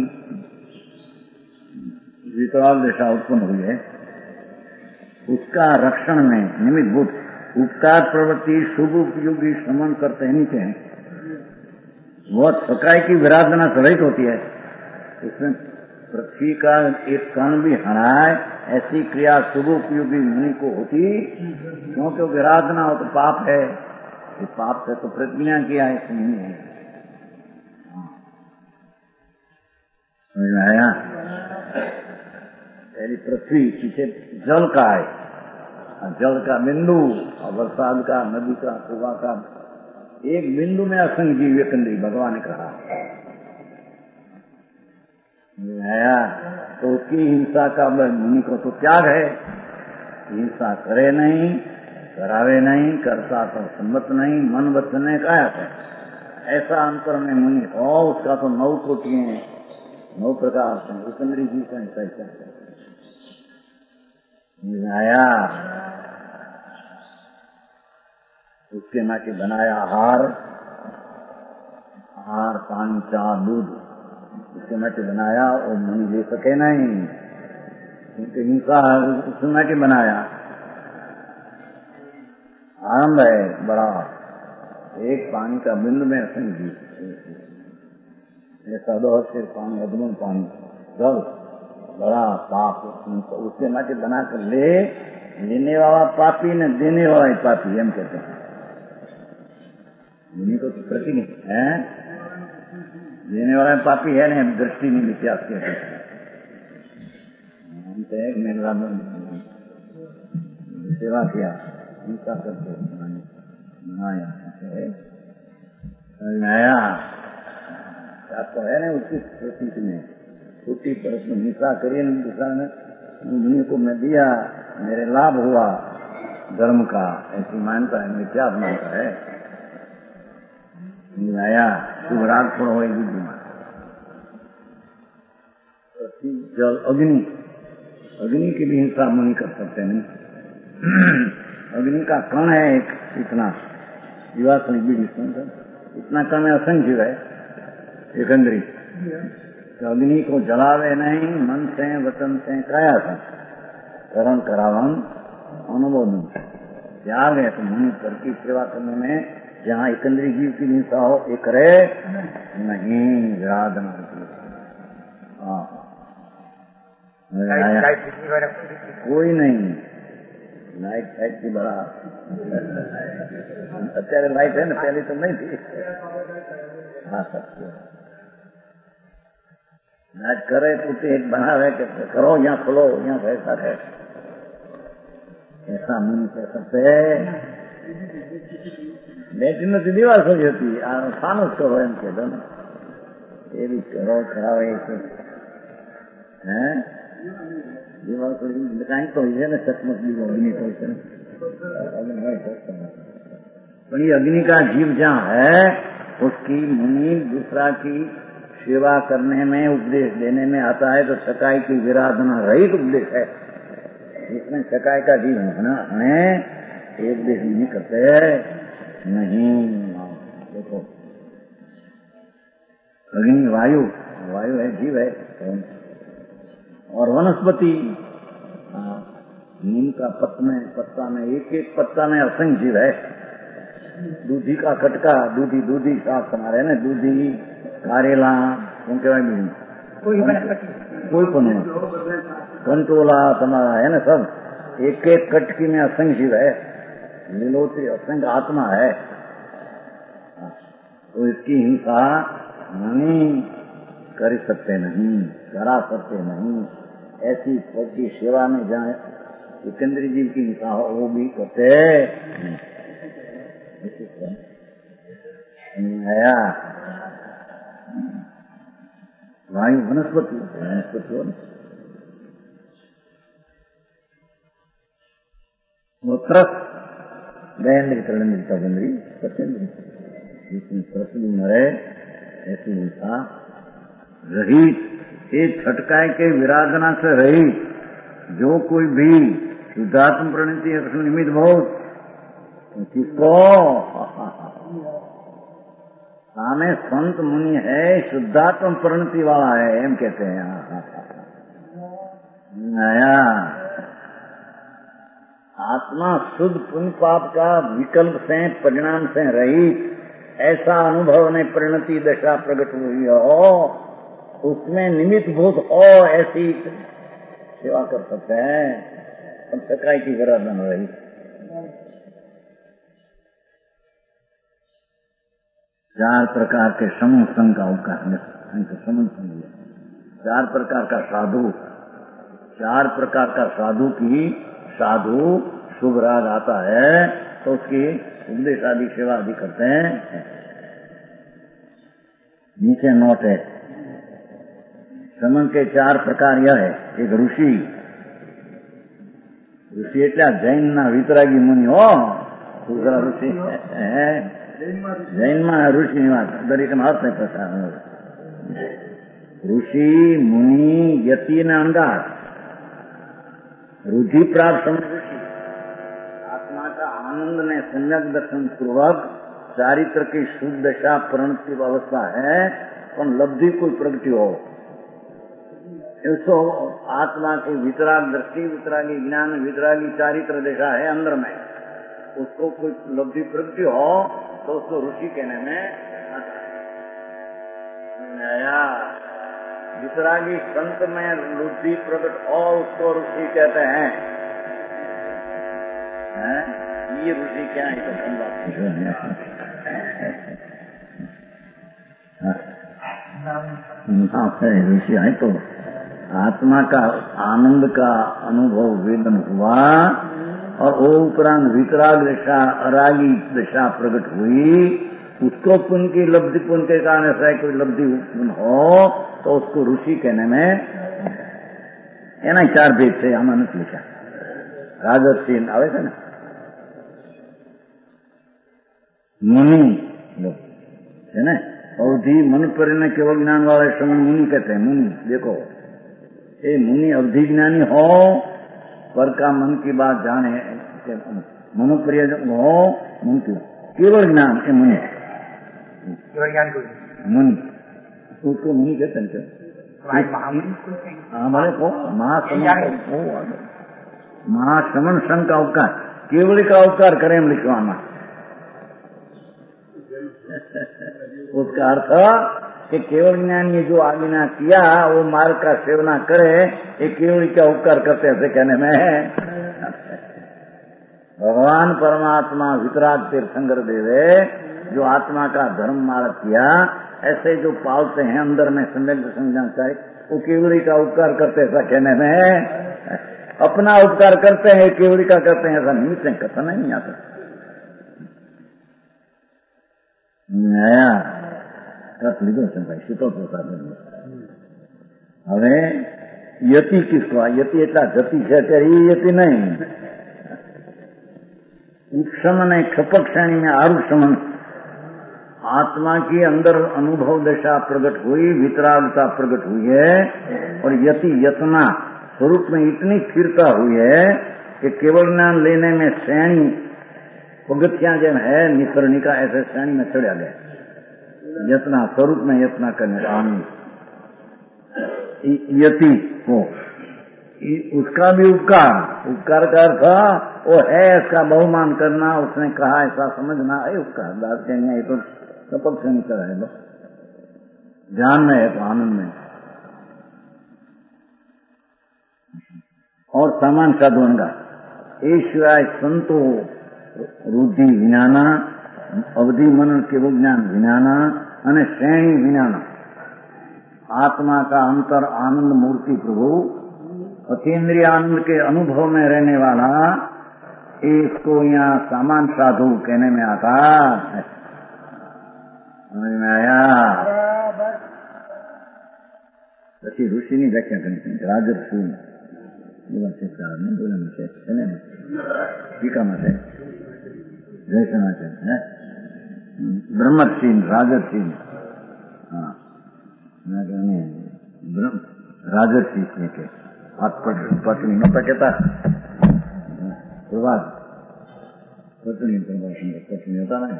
Speaker 3: विकराल दशा उत्पन्न हुई है, उसका रक्षण में निमित्त भूत उपकार प्रवृत्ति शुभ उपयोगी श्रमण करते नीचे हैं। वह थकाई की विराधना सहित होती है, उसमें पृथ्वी का एक कण भी हराए ऐसी क्रिया शुभ उपयोगी मुनि को होती, क्योंकि विराधना हो तो पाप है, इस पाप से तो प्रतिज्ञा किया है, नहीं है। समझ में आया? पहली पृथ्वी, पीछे जल का है, जल का बिंदु और बरसात का, नदी का, सुबह का, एक बिंदु में असंग जीव एकंद्री भगवान ने कहा। आया तो उसकी हिंसा का मुनि को तो त्याग है, हिंसा करे नहीं, करावे नहीं, करता तो सम्मत नहीं, मन वचन ने काया है, ऐसा अंतर में मुनि हो, उसका तो 9 कोटि है, 9 प्रकार से एकंद्री जीव का हिंसा है। आया उसके नाके बनाया आहार, पानी, चाह, दूध, उसके नाके बनाया और मुनि ले सके नहीं, क्योंकि हिंसा उसके नाके बनाया। आनंद है बड़ा, एक पानी का बिंदु में असंग जीव, ऐसा दो सिर पानी, अधमन पानी, जल बड़ा पाप, उसके नाके बना कर लेने वाला पापी ने देने वाला ही पापी, हम कहते हैं। मुनि को तो प्रति है, देने वाला पापी है ना, दृष्टि नहीं मिथ्यास कहते हैं। मेरा सेवा किया, हिंसा करके बनाया, तो है ना उसकी प्रतीक में छोटी परत में हिंसा करिए, दूसरा ने मुनि को मैं दिया, मेरे लाभ हुआ धर्म का, ऐसी मानता है, मिथ्या मानता है। आया शुभराग थोड़ा हो बुद्धिमान। जल, अग्नि की भी हिंसा मुनि कर सकते नहीं। अग्नि का कण है एक, इतना जीवात्म बीज, इतना कण में असंख्य है एकंद्री। तो अग्नि को जलावे नहीं, मन से, वचन से, काया से, करण करावन अनुमोदन त्याग है। तो मुनि कर की सेवा करने में जहाँ एकंद्री जीव की हिंसा हो, एक करे नहीं, विराधना कोई नहीं। लाइट की बड़ा અત્યારે लाइट है ना, पहले तो नहीं थी। हाँ सत्य लाइट करे तो एक बनावे के करो, यहाँ खोलो, यहाँ ऐसा है, ऐसा नहीं कह सकते। બેટરી નથી દિવાલ થઈ હતી, આ ફાનસ કરો એમ કે એવી કરો ખરાબ હે દિવાલ કાંઈક તો હોય છે ને, ચકમક દિવાલ અગ્નિ હોય છે ને, પણ ये अग्नि का जीव जहाँ है उसकी मुनि दूसरा की सेवा करने में, उपदेश देने में आता है तो सकाई की विराधना रहित उपदेश है। इसमें सकाई का जीव है, उपदेश नहीं करते। नहीं, देखो अग्नि वायु, वायु है, जीव है। और वनस्पति, नीम का पत्ता में एक एक पत्ता में असंख्य जीव है। दूधी का कटका, दूधी शाक हमारे ना, दूधी कारेला શું કહેવાય બીજું कोई પણ कंटोला तुम्हारा है ना, सब एक एक कटकी में असंख्य जीव है। लीलोत्री असंख्य आत्मा है। तो इसकी हिंसा नहीं कर सकते, नहीं करा सकते, नहीं। ऐसी की सेवा में जाए सिकंदरी जीव की हिंसा हो वो भी करते आया। वायु वनस्पति हो वो त्रस दयेंद्री कलेंद्री तवेंद्री सत्येंद्री, जिसमें त्रसली मरे ऐसी हिंसा रहित, एक छटकाए के विराधना से रहित जो कोई भी शुद्धात्म प्रणति निमित्त बहुत किसको सामे संत मुनि है, शुद्धात्म प्रणति वाला है, एम कहते हैं। नया आत्मा शुद्ध पुण्य पाप का विकल्प से, परिणाम से रहित ऐसा अनुभव में परिणति दशा प्रकट हुई हो, उसमें निमित्त भूत हो, ऐसी सेवा कर सकते हैं। हम सकाई की विराधना रही। चार प्रकार के समूह संघ का अवकाश, चार प्रकार का साधु, चार प्रकार का साधु की साधु शुभ राग आता है तो उसकी उपदेश आदि सेवा आदि करते हैं। नीचे नोट है, समन के चार प्रकार यह है। एक ऋषि, ऋषि એટલે જૈન ના વિતરાગી મુનિ હો, दूसरा ऋषि है जैन में ऋषि निवास दरेक अर्थ नहीं पता। ऋषि मुनि यति ने अंगार रुधि प्राप्त ऋषि आत्मा का आनंद ने सम्यक दर्शन पूर्वक चारित्र की शुद्ध दशा प्रणति अवस्था है, पर लब्धि कोई प्रगति हो तो आत्मा की वितराग दृष्टि, वितरागी ज्ञान, वितरागी चारित्र दशा है अंदर में, उसको कोई लब्धि प्रगति हो तो उसको ऋषि कहने में नया। वितरागी संत में लब्धि प्रकट हो उसको ऋषि कहते हैं। ये ऋषि क्या है तो ऋषि है तो आत्मा का आनंद का अनुभव वेदन हुआ और वो उपरांत वितराग दशा, अरागी दशा प्रकट हुई, उसको पुण्य की लब्धि, पुण्य के कारण ऐसा कोई लब्धि हो तो उसको ऋषि कहने में एना चार भेद से आमा नहीं लिखा। राजर्षि आवे थे ना, मुनि है ना, अवधि मन पर केवल ज्ञान वाले समय मुनि कहते हैं। मुनि देखो, ये मुनि अवधि ज्ञानी हो, पर का मन की बात जाने, मनोप्रिय हो, मन की केवल ज्ञान के मुनि, केवल ज्ञान को मुनि, उसको मुनि कहते हैं। हमारे को महाश्रमण संघ का उपकार, केवल का उपकार करें हम लिखवाना। उसका अर्थ कि केवल ज्ञानी जो आज्ञा किया वो मार्ग का सेवना करे, ये केवल क्या उपकार करते ऐसे कहने में है। भगवान परमात्मा वितराग तीर्थंकर देवे जो आत्मा का धर्म मार्ग किया, ऐसे जो पालते हैं अंदर में सम्यक दर्शन चाहिए, वो केवली का उपकार करते ऐसा कहने में है। अपना उपकार करते हैं, केवली का करते हैं ऐसा निमित्त कथा नहीं आता। नया લીધો છે ભાઈ, સીતો પ્રસાદ। હવે યતિ કિસકો, યતિ એટલા જતિ છે અત્યારે, એ યતિ નહીં। उपशमन है, क्षपक श्रेणी में आरुषमन, आत्मा की अंदर अनुभव दशा प्रकट हुई, वितरागता प्रकट हुई है, और यति यतना स्वरूप में इतनी स्थिरता हुई है कि केवल ज्ञान लेने में श्रेणी पगथियां जब है निकर्णिका, ऐसे श्रेणी में चढ़ा गया। यतना स्वरूप में यतना करने का यति को उसका भी उपकार का अर्थ वो है इसका बहुमान करना, उसने कहा ऐसा समझना है उपकार। बात कहेंगे ये तो सपक से निकल है, ध्यान में है तो आनंद में। और सामान साधुन का ईश्वराय संतो रुद्धि विज्ञाना, अवधि मनन के विज्ञान विज्ञाना અને श्रेणी विज्ञाना, आत्मा का अंतर आनंद मूर्ति प्रभु अतीन्द्रिय आनंद के अनुभव में रहने वाला, इसको यहाँ सामान साधु कहने में आता है। समझ में आया? પછી ઋષિની વ્યાખ્યા કરી રાજર્ષિ એવા છે, બોલેલું છે ને ટીકામાં છે, જયસના છે બ્રહ્મર્ષિ રાજર્ષિ, હા રાજર્ષિ છે કે પત્ની નતા કહેતા પ્રવાસ પત્ની પત્ની હતા ને,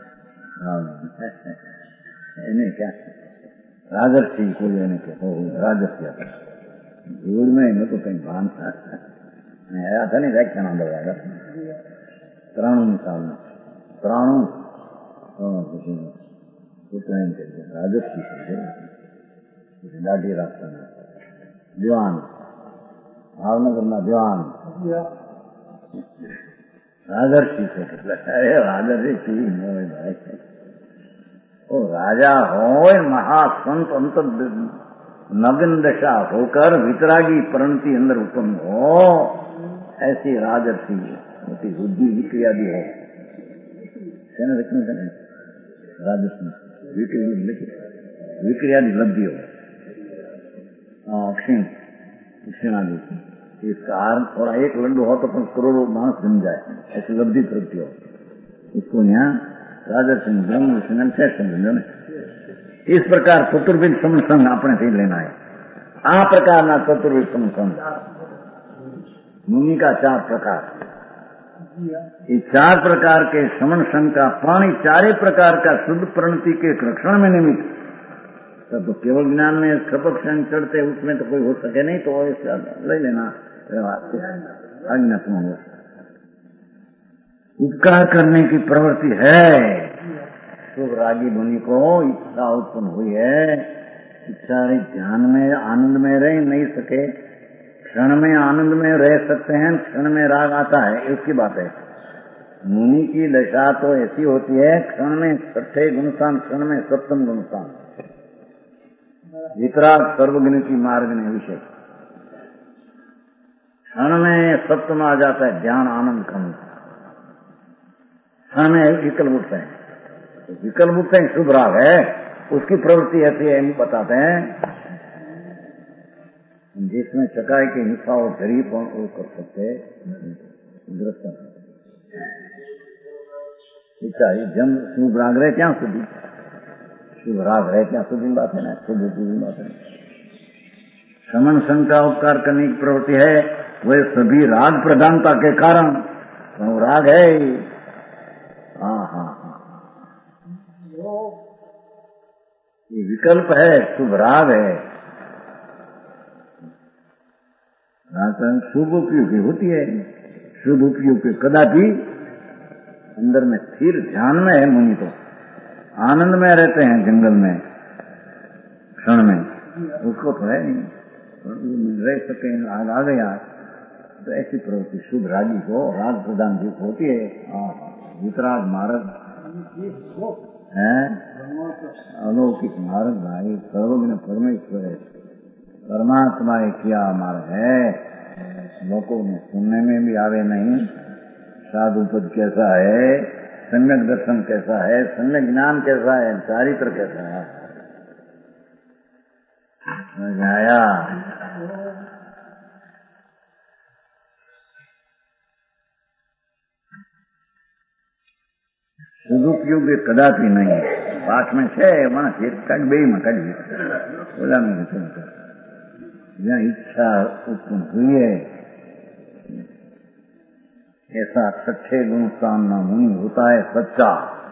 Speaker 3: એને ક્યાં રાજર્ષિ કોઈ એને કે રાજર્ષિ હતા, ધૂળ में નતું કઈ ભાન આયા था नहीं व्याख्यान लगाया ત્રાણું સાલમાં ત્રાણું રાજર્ષિ દાઢી રાખતા દિવાન ભાવનગરના દિવાન રાજર્ષિ છે, એટલે રાજર્ષિ હોય ભાઈ, ओ राजा हो महासंत अंत नग्न दशा होकर वितरागी परिणति अंदर उत्पन्न हो, ऐसी राजर्षि होती बुद्धि विक्रियादि हो। राजर्षि विक्रियादि लब्धि हो, क्षीण क्षीणादि इसका थोड़ा एक लड्डू हो तो करोड़ों मानस जम जाए, ऐसी लब्धि प्रवृत्ति हो, इसको यहाँ राजर्षि ब्रह्म समझो ने। इस प्रकार चतुर्विध समसंग अपने से लेना है। आ प्रकार ना चतुर्विध समसंग मुनि का 4 प्रकार, ये 4 प्रकार के समन संग का प्राणी 4 प्रकार का शुद्ध प्रणति के रक्षण में निमित्त, तो केवल ज्ञान में खपक संग चढ़ते उसमें तो कोई हो सके नहीं, तो ऐसा ले लेना आज्ञा सुनो। उपकार करने की प्रवृत्ति है, शुभ रागी मुनि को इच्छा उत्पन्न हुई है, इच्छा ध्यान में आनंद में रह नहीं सके, क्षण में आनंद में रह सकते हैं, क्षण में राग आता है, इसकी बात है। मुनि की दशा तो ऐसी होती है, क्षण में 6ठे गुणस्थान, क्षण में 7म गुणस्थान, वितराग सर्वज्ञ की मार्ग ने विषय, क्षण में 7म आ जाता है ध्यान आनंद कम, में विकल्प उठते हैं, विकल्प उठते हैं शुभ राग है, उसकी प्रवृत्ति ऐसी है बताते हैं, जिसमें चकाई की हिंसा और गरीब वो कर सकते जम शुभ राग रहे क्या शुभ, शुभ राग रहे क्या शुभ बात है ना, शुभ बात है। समन संग का उपकार करने की प्रवृत्ति है, वह सभी राग प्रधानता के कारण राग है। ये विकल्प है, शुभ राग है, शुभ उपयोगी होती है, शुभ उपयोगी कदापि अंदर में स्थिर ध्यान में है। मुनि तो आनंद में रहते हैं जंगल में, क्षण में उसको तो है नहीं, रह सके आग आ गया, तो ऐसी प्रवृत्ति शुभ रागी को राग प्रदान की होती है। वितराग मार्ग है, अलौकिक मार्ग भाई, सर्वज्ञ परमेश्वर है, परमात्मा एक किया मार्ग है, लोगों में सुनने में भी आवे नहीं। साधु पद कैसा है, सम्यक दर्शन कैसा है, सम्यक ज्ञान कैसा है, चारित्र कैसा है, समझ आया? सदुपयोग कदापि नहीं है। पाठ में छे मानस एक काट बे में काढी बोला में जहाँ इच्छा उत्पन्न हुई है ऐसा सच्चे गुण सामना मुनि होता है सच्चा।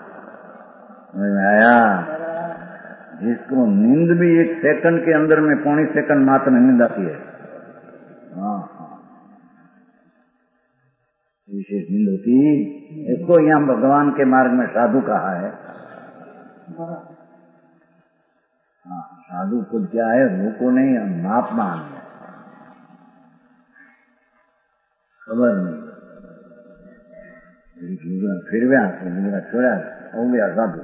Speaker 3: आया जिसको नींद भी एक सेकंड के अंदर में पौनी सेकंड मात्र नींद आती है, हाँ विशेष नींद होती, इसको यहाँ भगवान के मार्ग में साधु कहा है। हाँ साधु को क्या है, वो नहीं मापमान है, खबर नहीं फिर भी छोड़ा हो गया साधु।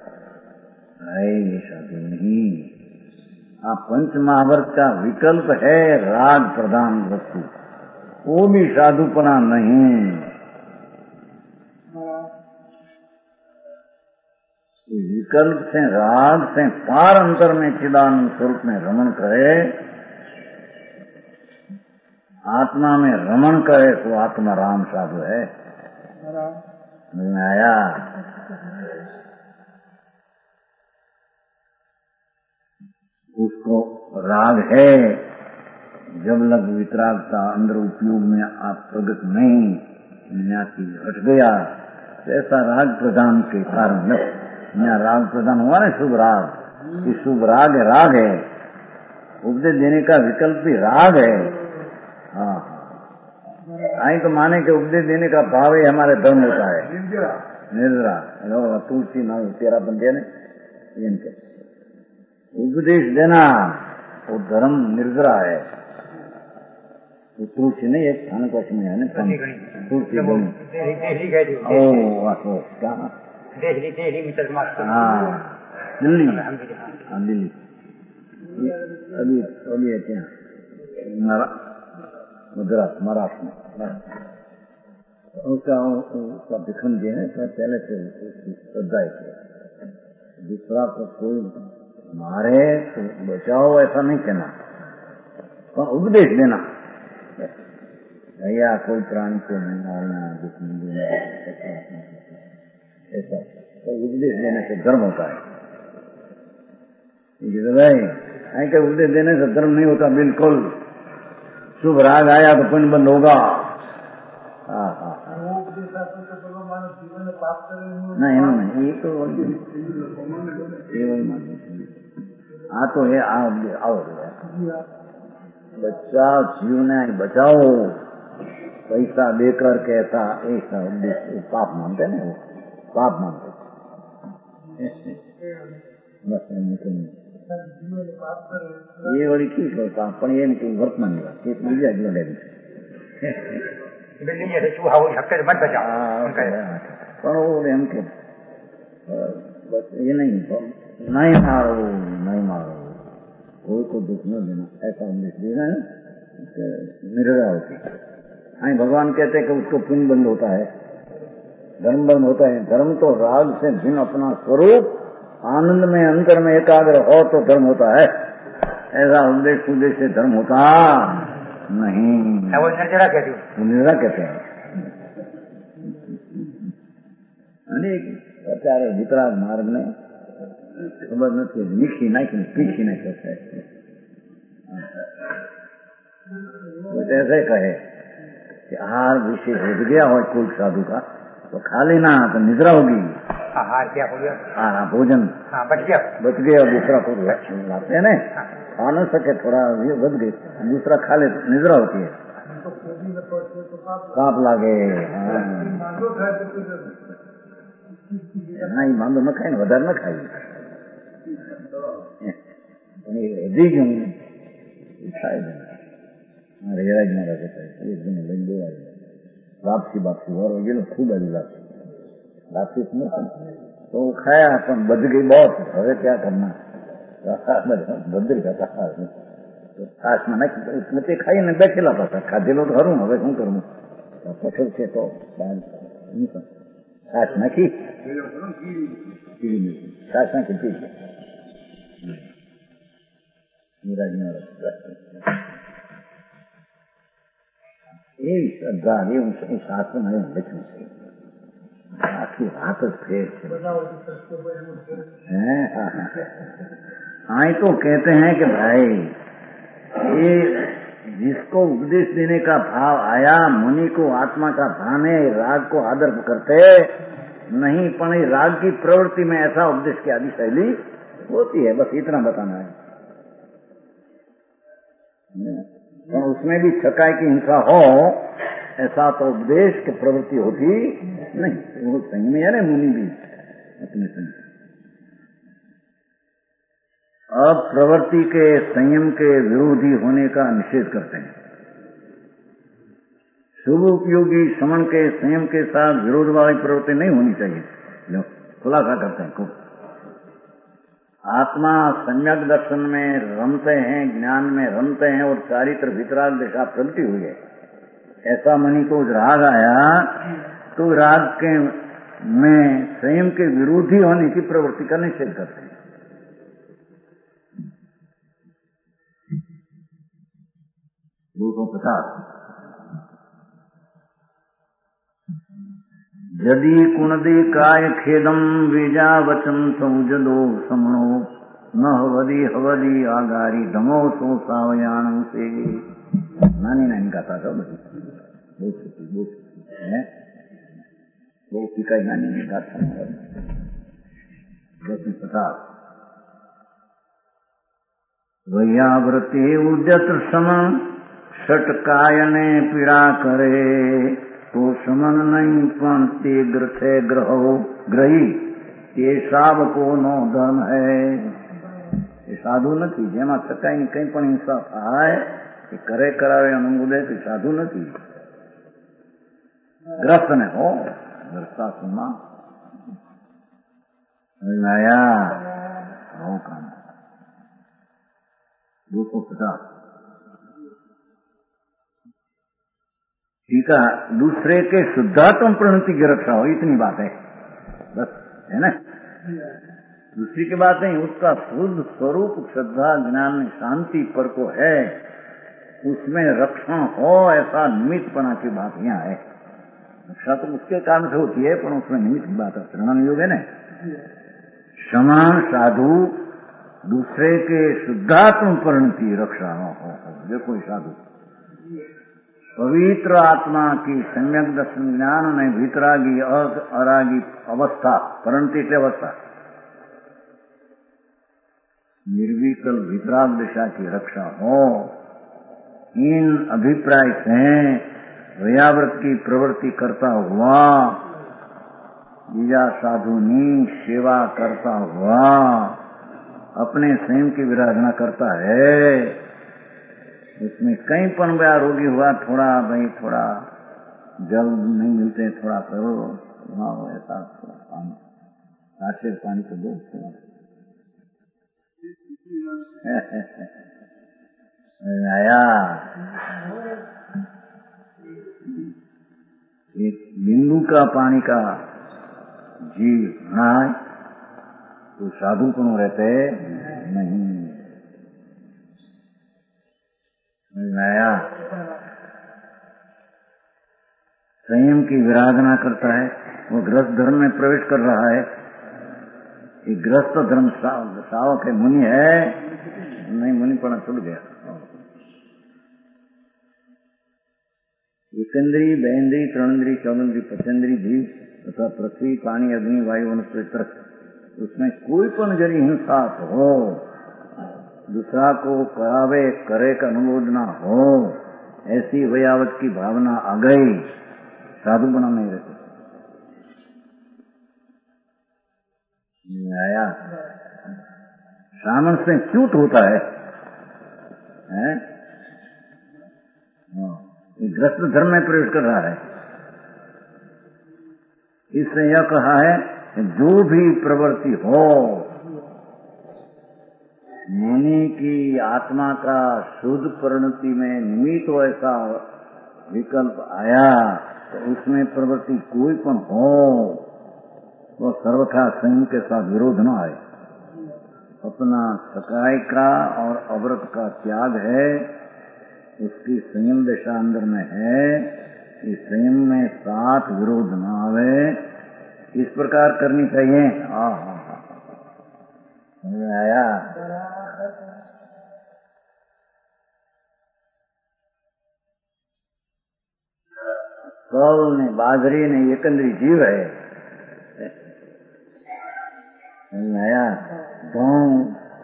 Speaker 3: ये साधु नहीं, हाँ पंच महावर्त का विकल्प है राग प्रधान वस्तु, वो भी साधुपना नहीं। विकल्प से राग से पार अंतर में चिदानंद स्वरूप में रमण करे, आत्मा में रमण करे तो आत्मा राम साधु है। आया उसको राग है, जब लग वितरागता अंदर उपयोग में आप प्रगट नहीं न्यासी हट गया, ऐसा राग प्रदान के कारण यहाँ राग प्रदान हुआ ना, शुभ राग, ये शुभ राग है, उपदेश देने का विकल्प भी राग है। हाँ आई तो माने के उपदेश देने का भाव ही हमारे धर्म होता है। निर्जरा तुलसी ना तेरा बंदे ने इनके उपदेश देना वो धर्म निर्जरा है, वो तुलसी नहीं एक स्थान को में है ना तुलसी हाँ दिल्ली अभी मद्रास महाराष्ट्र में उसका दिखन दिए है पहले से श्रद्धा है। दूसरा को कोई मारे तो बचाओ ऐसा नहीं कहना, पर उपदेश देना या कोई प्राणी को नहीं मारना, दुश्मन देना, ऐसा तो उपदेश देने से धर्म होता है। भाई उपदेश देने से धर्म नहीं होता बिल्कुल। शुभ राग आया तो पुण्य बंद होगा। नहीं ये तो हाँ तो है आओ बच्चा जीव ने बचाओ, पैसा देकर के ऐसा पाप मानते ना, वो पाप मानते बस ये वही की करता पण एम के वर्तमान एक बीजा जो ले बिल्डिंग है चूहा वो हक्के मत बचा पण वो एम के बस ये नहीं मारो कोई को दुख न देना, ऐसा उन्हें देना है निर्णय होती। हाँ भगवान कहते हैं कि उसको पुण्य बंद होता है, धर्म बंद होता है। धर्म तो राग से भिन्न अपना स्वरूप आनंद में अंतर में एकाग्र हो तो धर्म होता है, ऐसा उद्देश्य से धर्म होता नहीं। वो निर्जरा कहते हैं। अनेक અત્યારે વિતરાગ માર્ગ ને ખબર નથી, મીઠી નાખીને પીઠી નાખે છે। ऐसे कहे कि आहार विशेष हो गया हो कोई साधु का तो खा लेना तो निद्रा होगी। आहार क्या हो गया? हाँ भोजन बच गया, दूसरा को लाते हैं ना, खा न सके थोड़ा बच गई, दूसरा खा ले निद्रा होती है, काप लागे। नहीं बांधो न खाए, वधार न खाई रेराज महाराज एक दिन लઈને દેવા લાપસી વાળો ગયેલો ખૂબ આવી લાપસી तो खाया પણ बच गई बहुत, હવે क्या करना, बदल जाता खास में नहीं खाई ने बैठेला पासा खाधेलो तो हरूँ, હવે શું કરું, પછોડ છે તો खास नाखी खास नाखी ठीक है। ये श्रद्धा ये शास्त्र में लक्ष्मी से આખી વાત જ ફેર છે. आई तो कहते हैं कि भाई ये जिसको उपदेश देने का भाव आया, मुनि को आत्मा का भान है, राग को आदर करते नहीं, पण राग की प्रवृत्ति में ऐसा उपदेश की आदि शैली होती है. बस इतना बताना है. और उसमें भी छकाई की हिंसा हो ऐसा तो उपदेश की प्रवृत्ति होती नहीं. वो संयमी है ना मुनि भी अपने संग. अब प्रवृत्ति के संयम के विरोधी होने का निषेध करते हैं. शुभ उपयोगी श्रवण के संयम के साथ विरोध वाली प्रवृत्ति नहीं होनी चाहिए. खुलासा करते हैं खूब. आत्मा सम्यक दर्शन में रमते हैं, ज्ञान में रमते हैं और चारित्र वितराग दिशा प्रगति हुई है. ऐसा मनी को राग आया तो राग के में संयम के विरोधी होने की प्रवृत्ति का निषेध करते हैं. 250 यदि कुणदे काय खेदम वेजा वचम सौजदो समणो न हवदी हवदी आगारी धमो सो सावयान से. नानी नानी गाता था बहुत सिकाई नानी ने गाता. 250 वैयावृत्ति उद्यत सम षटकायने पीड़ा करे तो समन नहीं पण ते ग्रथे ग्रहो ग्रही તે શાવકો નો ધન હૈ. એ સાધુ નથી. જેમાં છતાંય કંઈ પણ હિંસા થાય એ કરે કરાવે અનુમોદે તે સાધુ નથી. ગ્રસ્ત ને હો ગ્રસ્તાશ્રમમાં લાયા આવું કામ. 250 ठीक है. दूसरे के शुद्धात्म प्रणति की रक्षा हो, इतनी बात है बस, है ना. दूसरी की बात नहीं, उसका शुद्ध स्वरूप श्रद्धा ज्ञान शांति पर को है, उसमें रक्षा हो ऐसा निमित्तपना की बात यहाँ है. रक्षा तो उसके कारण से होती है पर उसमें निमित्त की बात है. शरण योग है ना. समान साधु दूसरे के शुद्धात्म प्रणति रक्षा हो. देखो साधु पवित्र आत्मा की सम्यक दर्शन ज्ञान ने वितरागी अरागी अवस्था परंतु अवस्था निर्विकल वितराग दिशा की रक्षा हो. इन अभिप्राय से वयाव्रत की प्रवृत्ति करता हुआ बीजा साधुनी सेवा करता हुआ अपने स्वयं की विराधना करता है. उसमें कहीं पण बया रोगी हुआ, थोड़ा भाई थोड़ा जल नहीं मिलते, थोड़ा करो ऐसा थोड़ा पानी आशीर्वाद पानी तो दो थोड़ा. आया एक बिंदु का पानी का जीव नहाए तो साधु कौन रहते नहीं. नया संयम की विराधना करता है, वो गृहस्थ धर्म में प्रवेश कर रहा है. ये गृहस्थ धर्म सावक है, मुनि है नहीं. मुनि पढ़ना छूट गया. एकेंद्री बेंद्री त्रणेंद्री चौंद्री पचेंद्री जीव तथा पृथ्वी पानी अग्नि वायु वनस्पति उसमें कोई पण जरी हिंसा हो, दूसरा को करावे करे का अनुरोध न हो, ऐसी वयावत की भावना आ गई, साधु बना नहीं रहते. आया सामन से च्यूत होता है, ग्रस्त धर्म में प्रवेश कर रहा है. इससे यह कहा है जो भी प्रवृत्ति हो, मुनि की आत्मा का शुद्ध परिणति में निमित्त हो ऐसा विकल्प आया तो उसमें प्रवृत्ति कोई पण हो तो सर्वथा संयम के साथ विरोध न आए. अपना सकाय का और अव्रत का त्याग है, उसकी संयम दशा अंदर में है. इस संयम में साथ विरोध न आवे इस प्रकार करनी चाहिए। हाँ हाँ हाँ, समझ में आया। तौल ने बाजरी ने एकंदरी जीव है, समझ में आया। गेहूं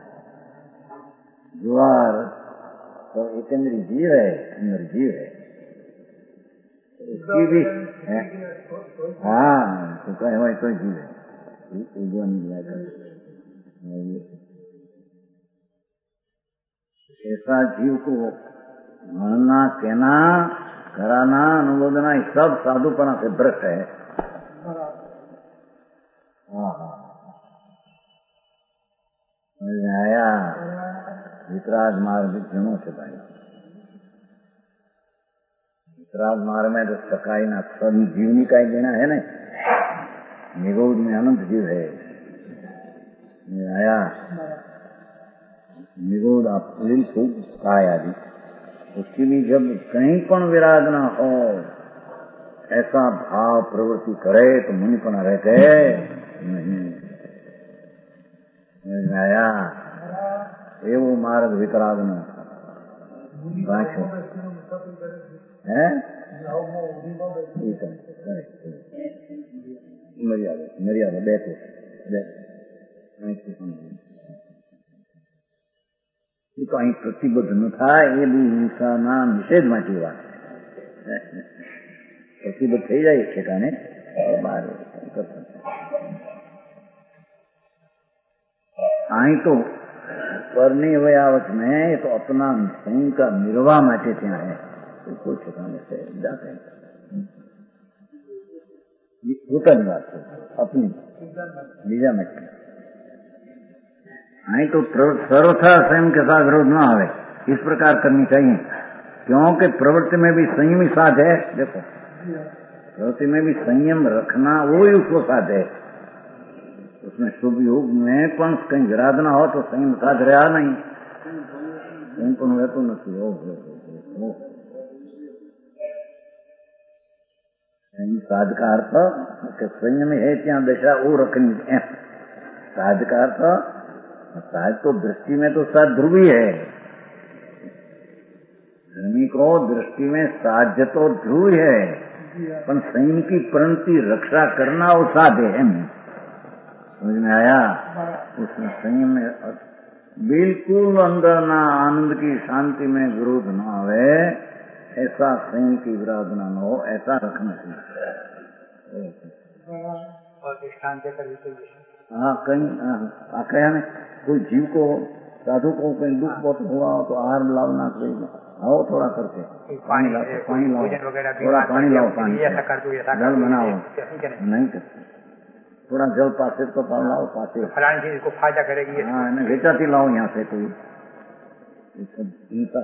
Speaker 3: ज्वार तो एकंदरी जीव है, अंदर जीव है, उसकी भी है। हाँ तो कहे वही तो जीव है। ऐसा जीव को मानना, कहना, कराना, अनुमोदना, ये सब साधुपना से भ्रष्ट है। हाँ हाँ, समझ में आया। वितराग मार्ग जनों से भाई, वितराग मार्ग में तो सकाई ना सब जीवनी का ही देना है ना। निगोद में अनंत जीव है। आया निगोद आप खूब काय आदि, उसकी भी जब कहीं पण विराग ना हो, ऐसा भाव प्रवृत्ति करे तो मुनिपना रहते नहीं। आया एवं मार्ग वितराग नो है। मर्यादा बैठो तो અહીં પ્રતિબદ્ધ ન થાય એ બી હિંસાના નિષેધ માટે વાત છે। પ્રતિબદ્ધ થઈ જાય ઠેકાણે બહાર અહીં તો परनी वयावत में ये तो अपना स्वयं का निर्वाह माटे ત્યાં है, तो कोई ठिकाने से जाते हैं પોતાની વાત છે अपनी बीजा में। नहीं तो सर्वथा स्वयं के साथ विरोध न आवे, इस प्रकार करनी चाहिए। क्योंकि प्रवृत्ति में भी संयम ही साध है। देखो प्रवृत्ति में भी संयम रखना वो ही उसको साध है। उसमें शुभ योग में पण कहीं विराध ना हो तो संयम साध रहा नहीं, संयम पण रहतो નથી। संयम साध का अर्थ कि संयम है ત્યાં दशा वो रखनी है। साध का अर्थ साध तो दृष्टि में तो साध ध्रुवी है। धर्मी को दृष्टि में साध्य तो ध्रुवी है, पर संयम की प्रणति रक्षा करना वो साध है। समझ में आया। उसमें संयम में बिल्कुल अंदर ना आनंद की शांति में विरोध न आवे, ऐसा संयम की विराधना न हो, ऐसा रखना चाहिए। हाँ कहीं कहा नहीं, कोई जीव को साधु को कहीं दुख बहुत हुआ हो तो आहार लावना चाहिए। आओ थोड़ा करके पानी लाओ, थोड़ा पानी लाओ, पानी जल बनाओ, नहीं करते थोड़ा जल पासे तो लाओ, पासे
Speaker 1: फलानी चीज को फायदा करेगी।
Speaker 3: हाँ बेचाती लाओ यहाँ से कोई हिंसा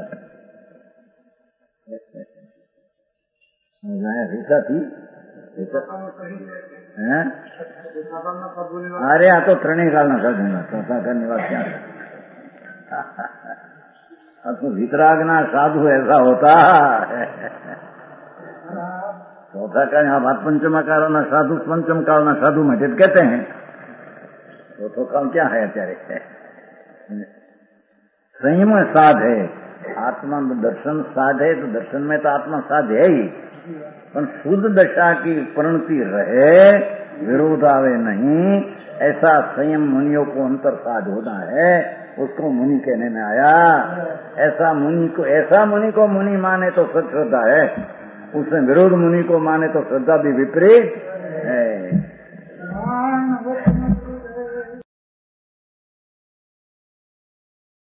Speaker 3: है। हिंसा थी अरे आ तो त्रणेय कालना कर देना, चौथा करने वाला क्या है। तो वितरागना साधु ऐसा होता चौथा का यहाँ बात पंचमा काल साधु पंचम काल साधु मस्जिद कहते हैं। चौथो काल क्या है अत्यारे संयम साध है। आत्मा दर्शन साध है तो दर्शन में तो आत्मा साध है ही, पर शुद्ध दशा की परिणति रहे, विरोध आवे नहीं, ऐसा संयम मुनियों को अंतर साध होना है। उसको मुनि कहने में आया। ऐसा मुनि को मुनि माने तो सच श्रद्धा है, उसमें विरोध मुनि को माने तो श्रद्धा भी विपरीत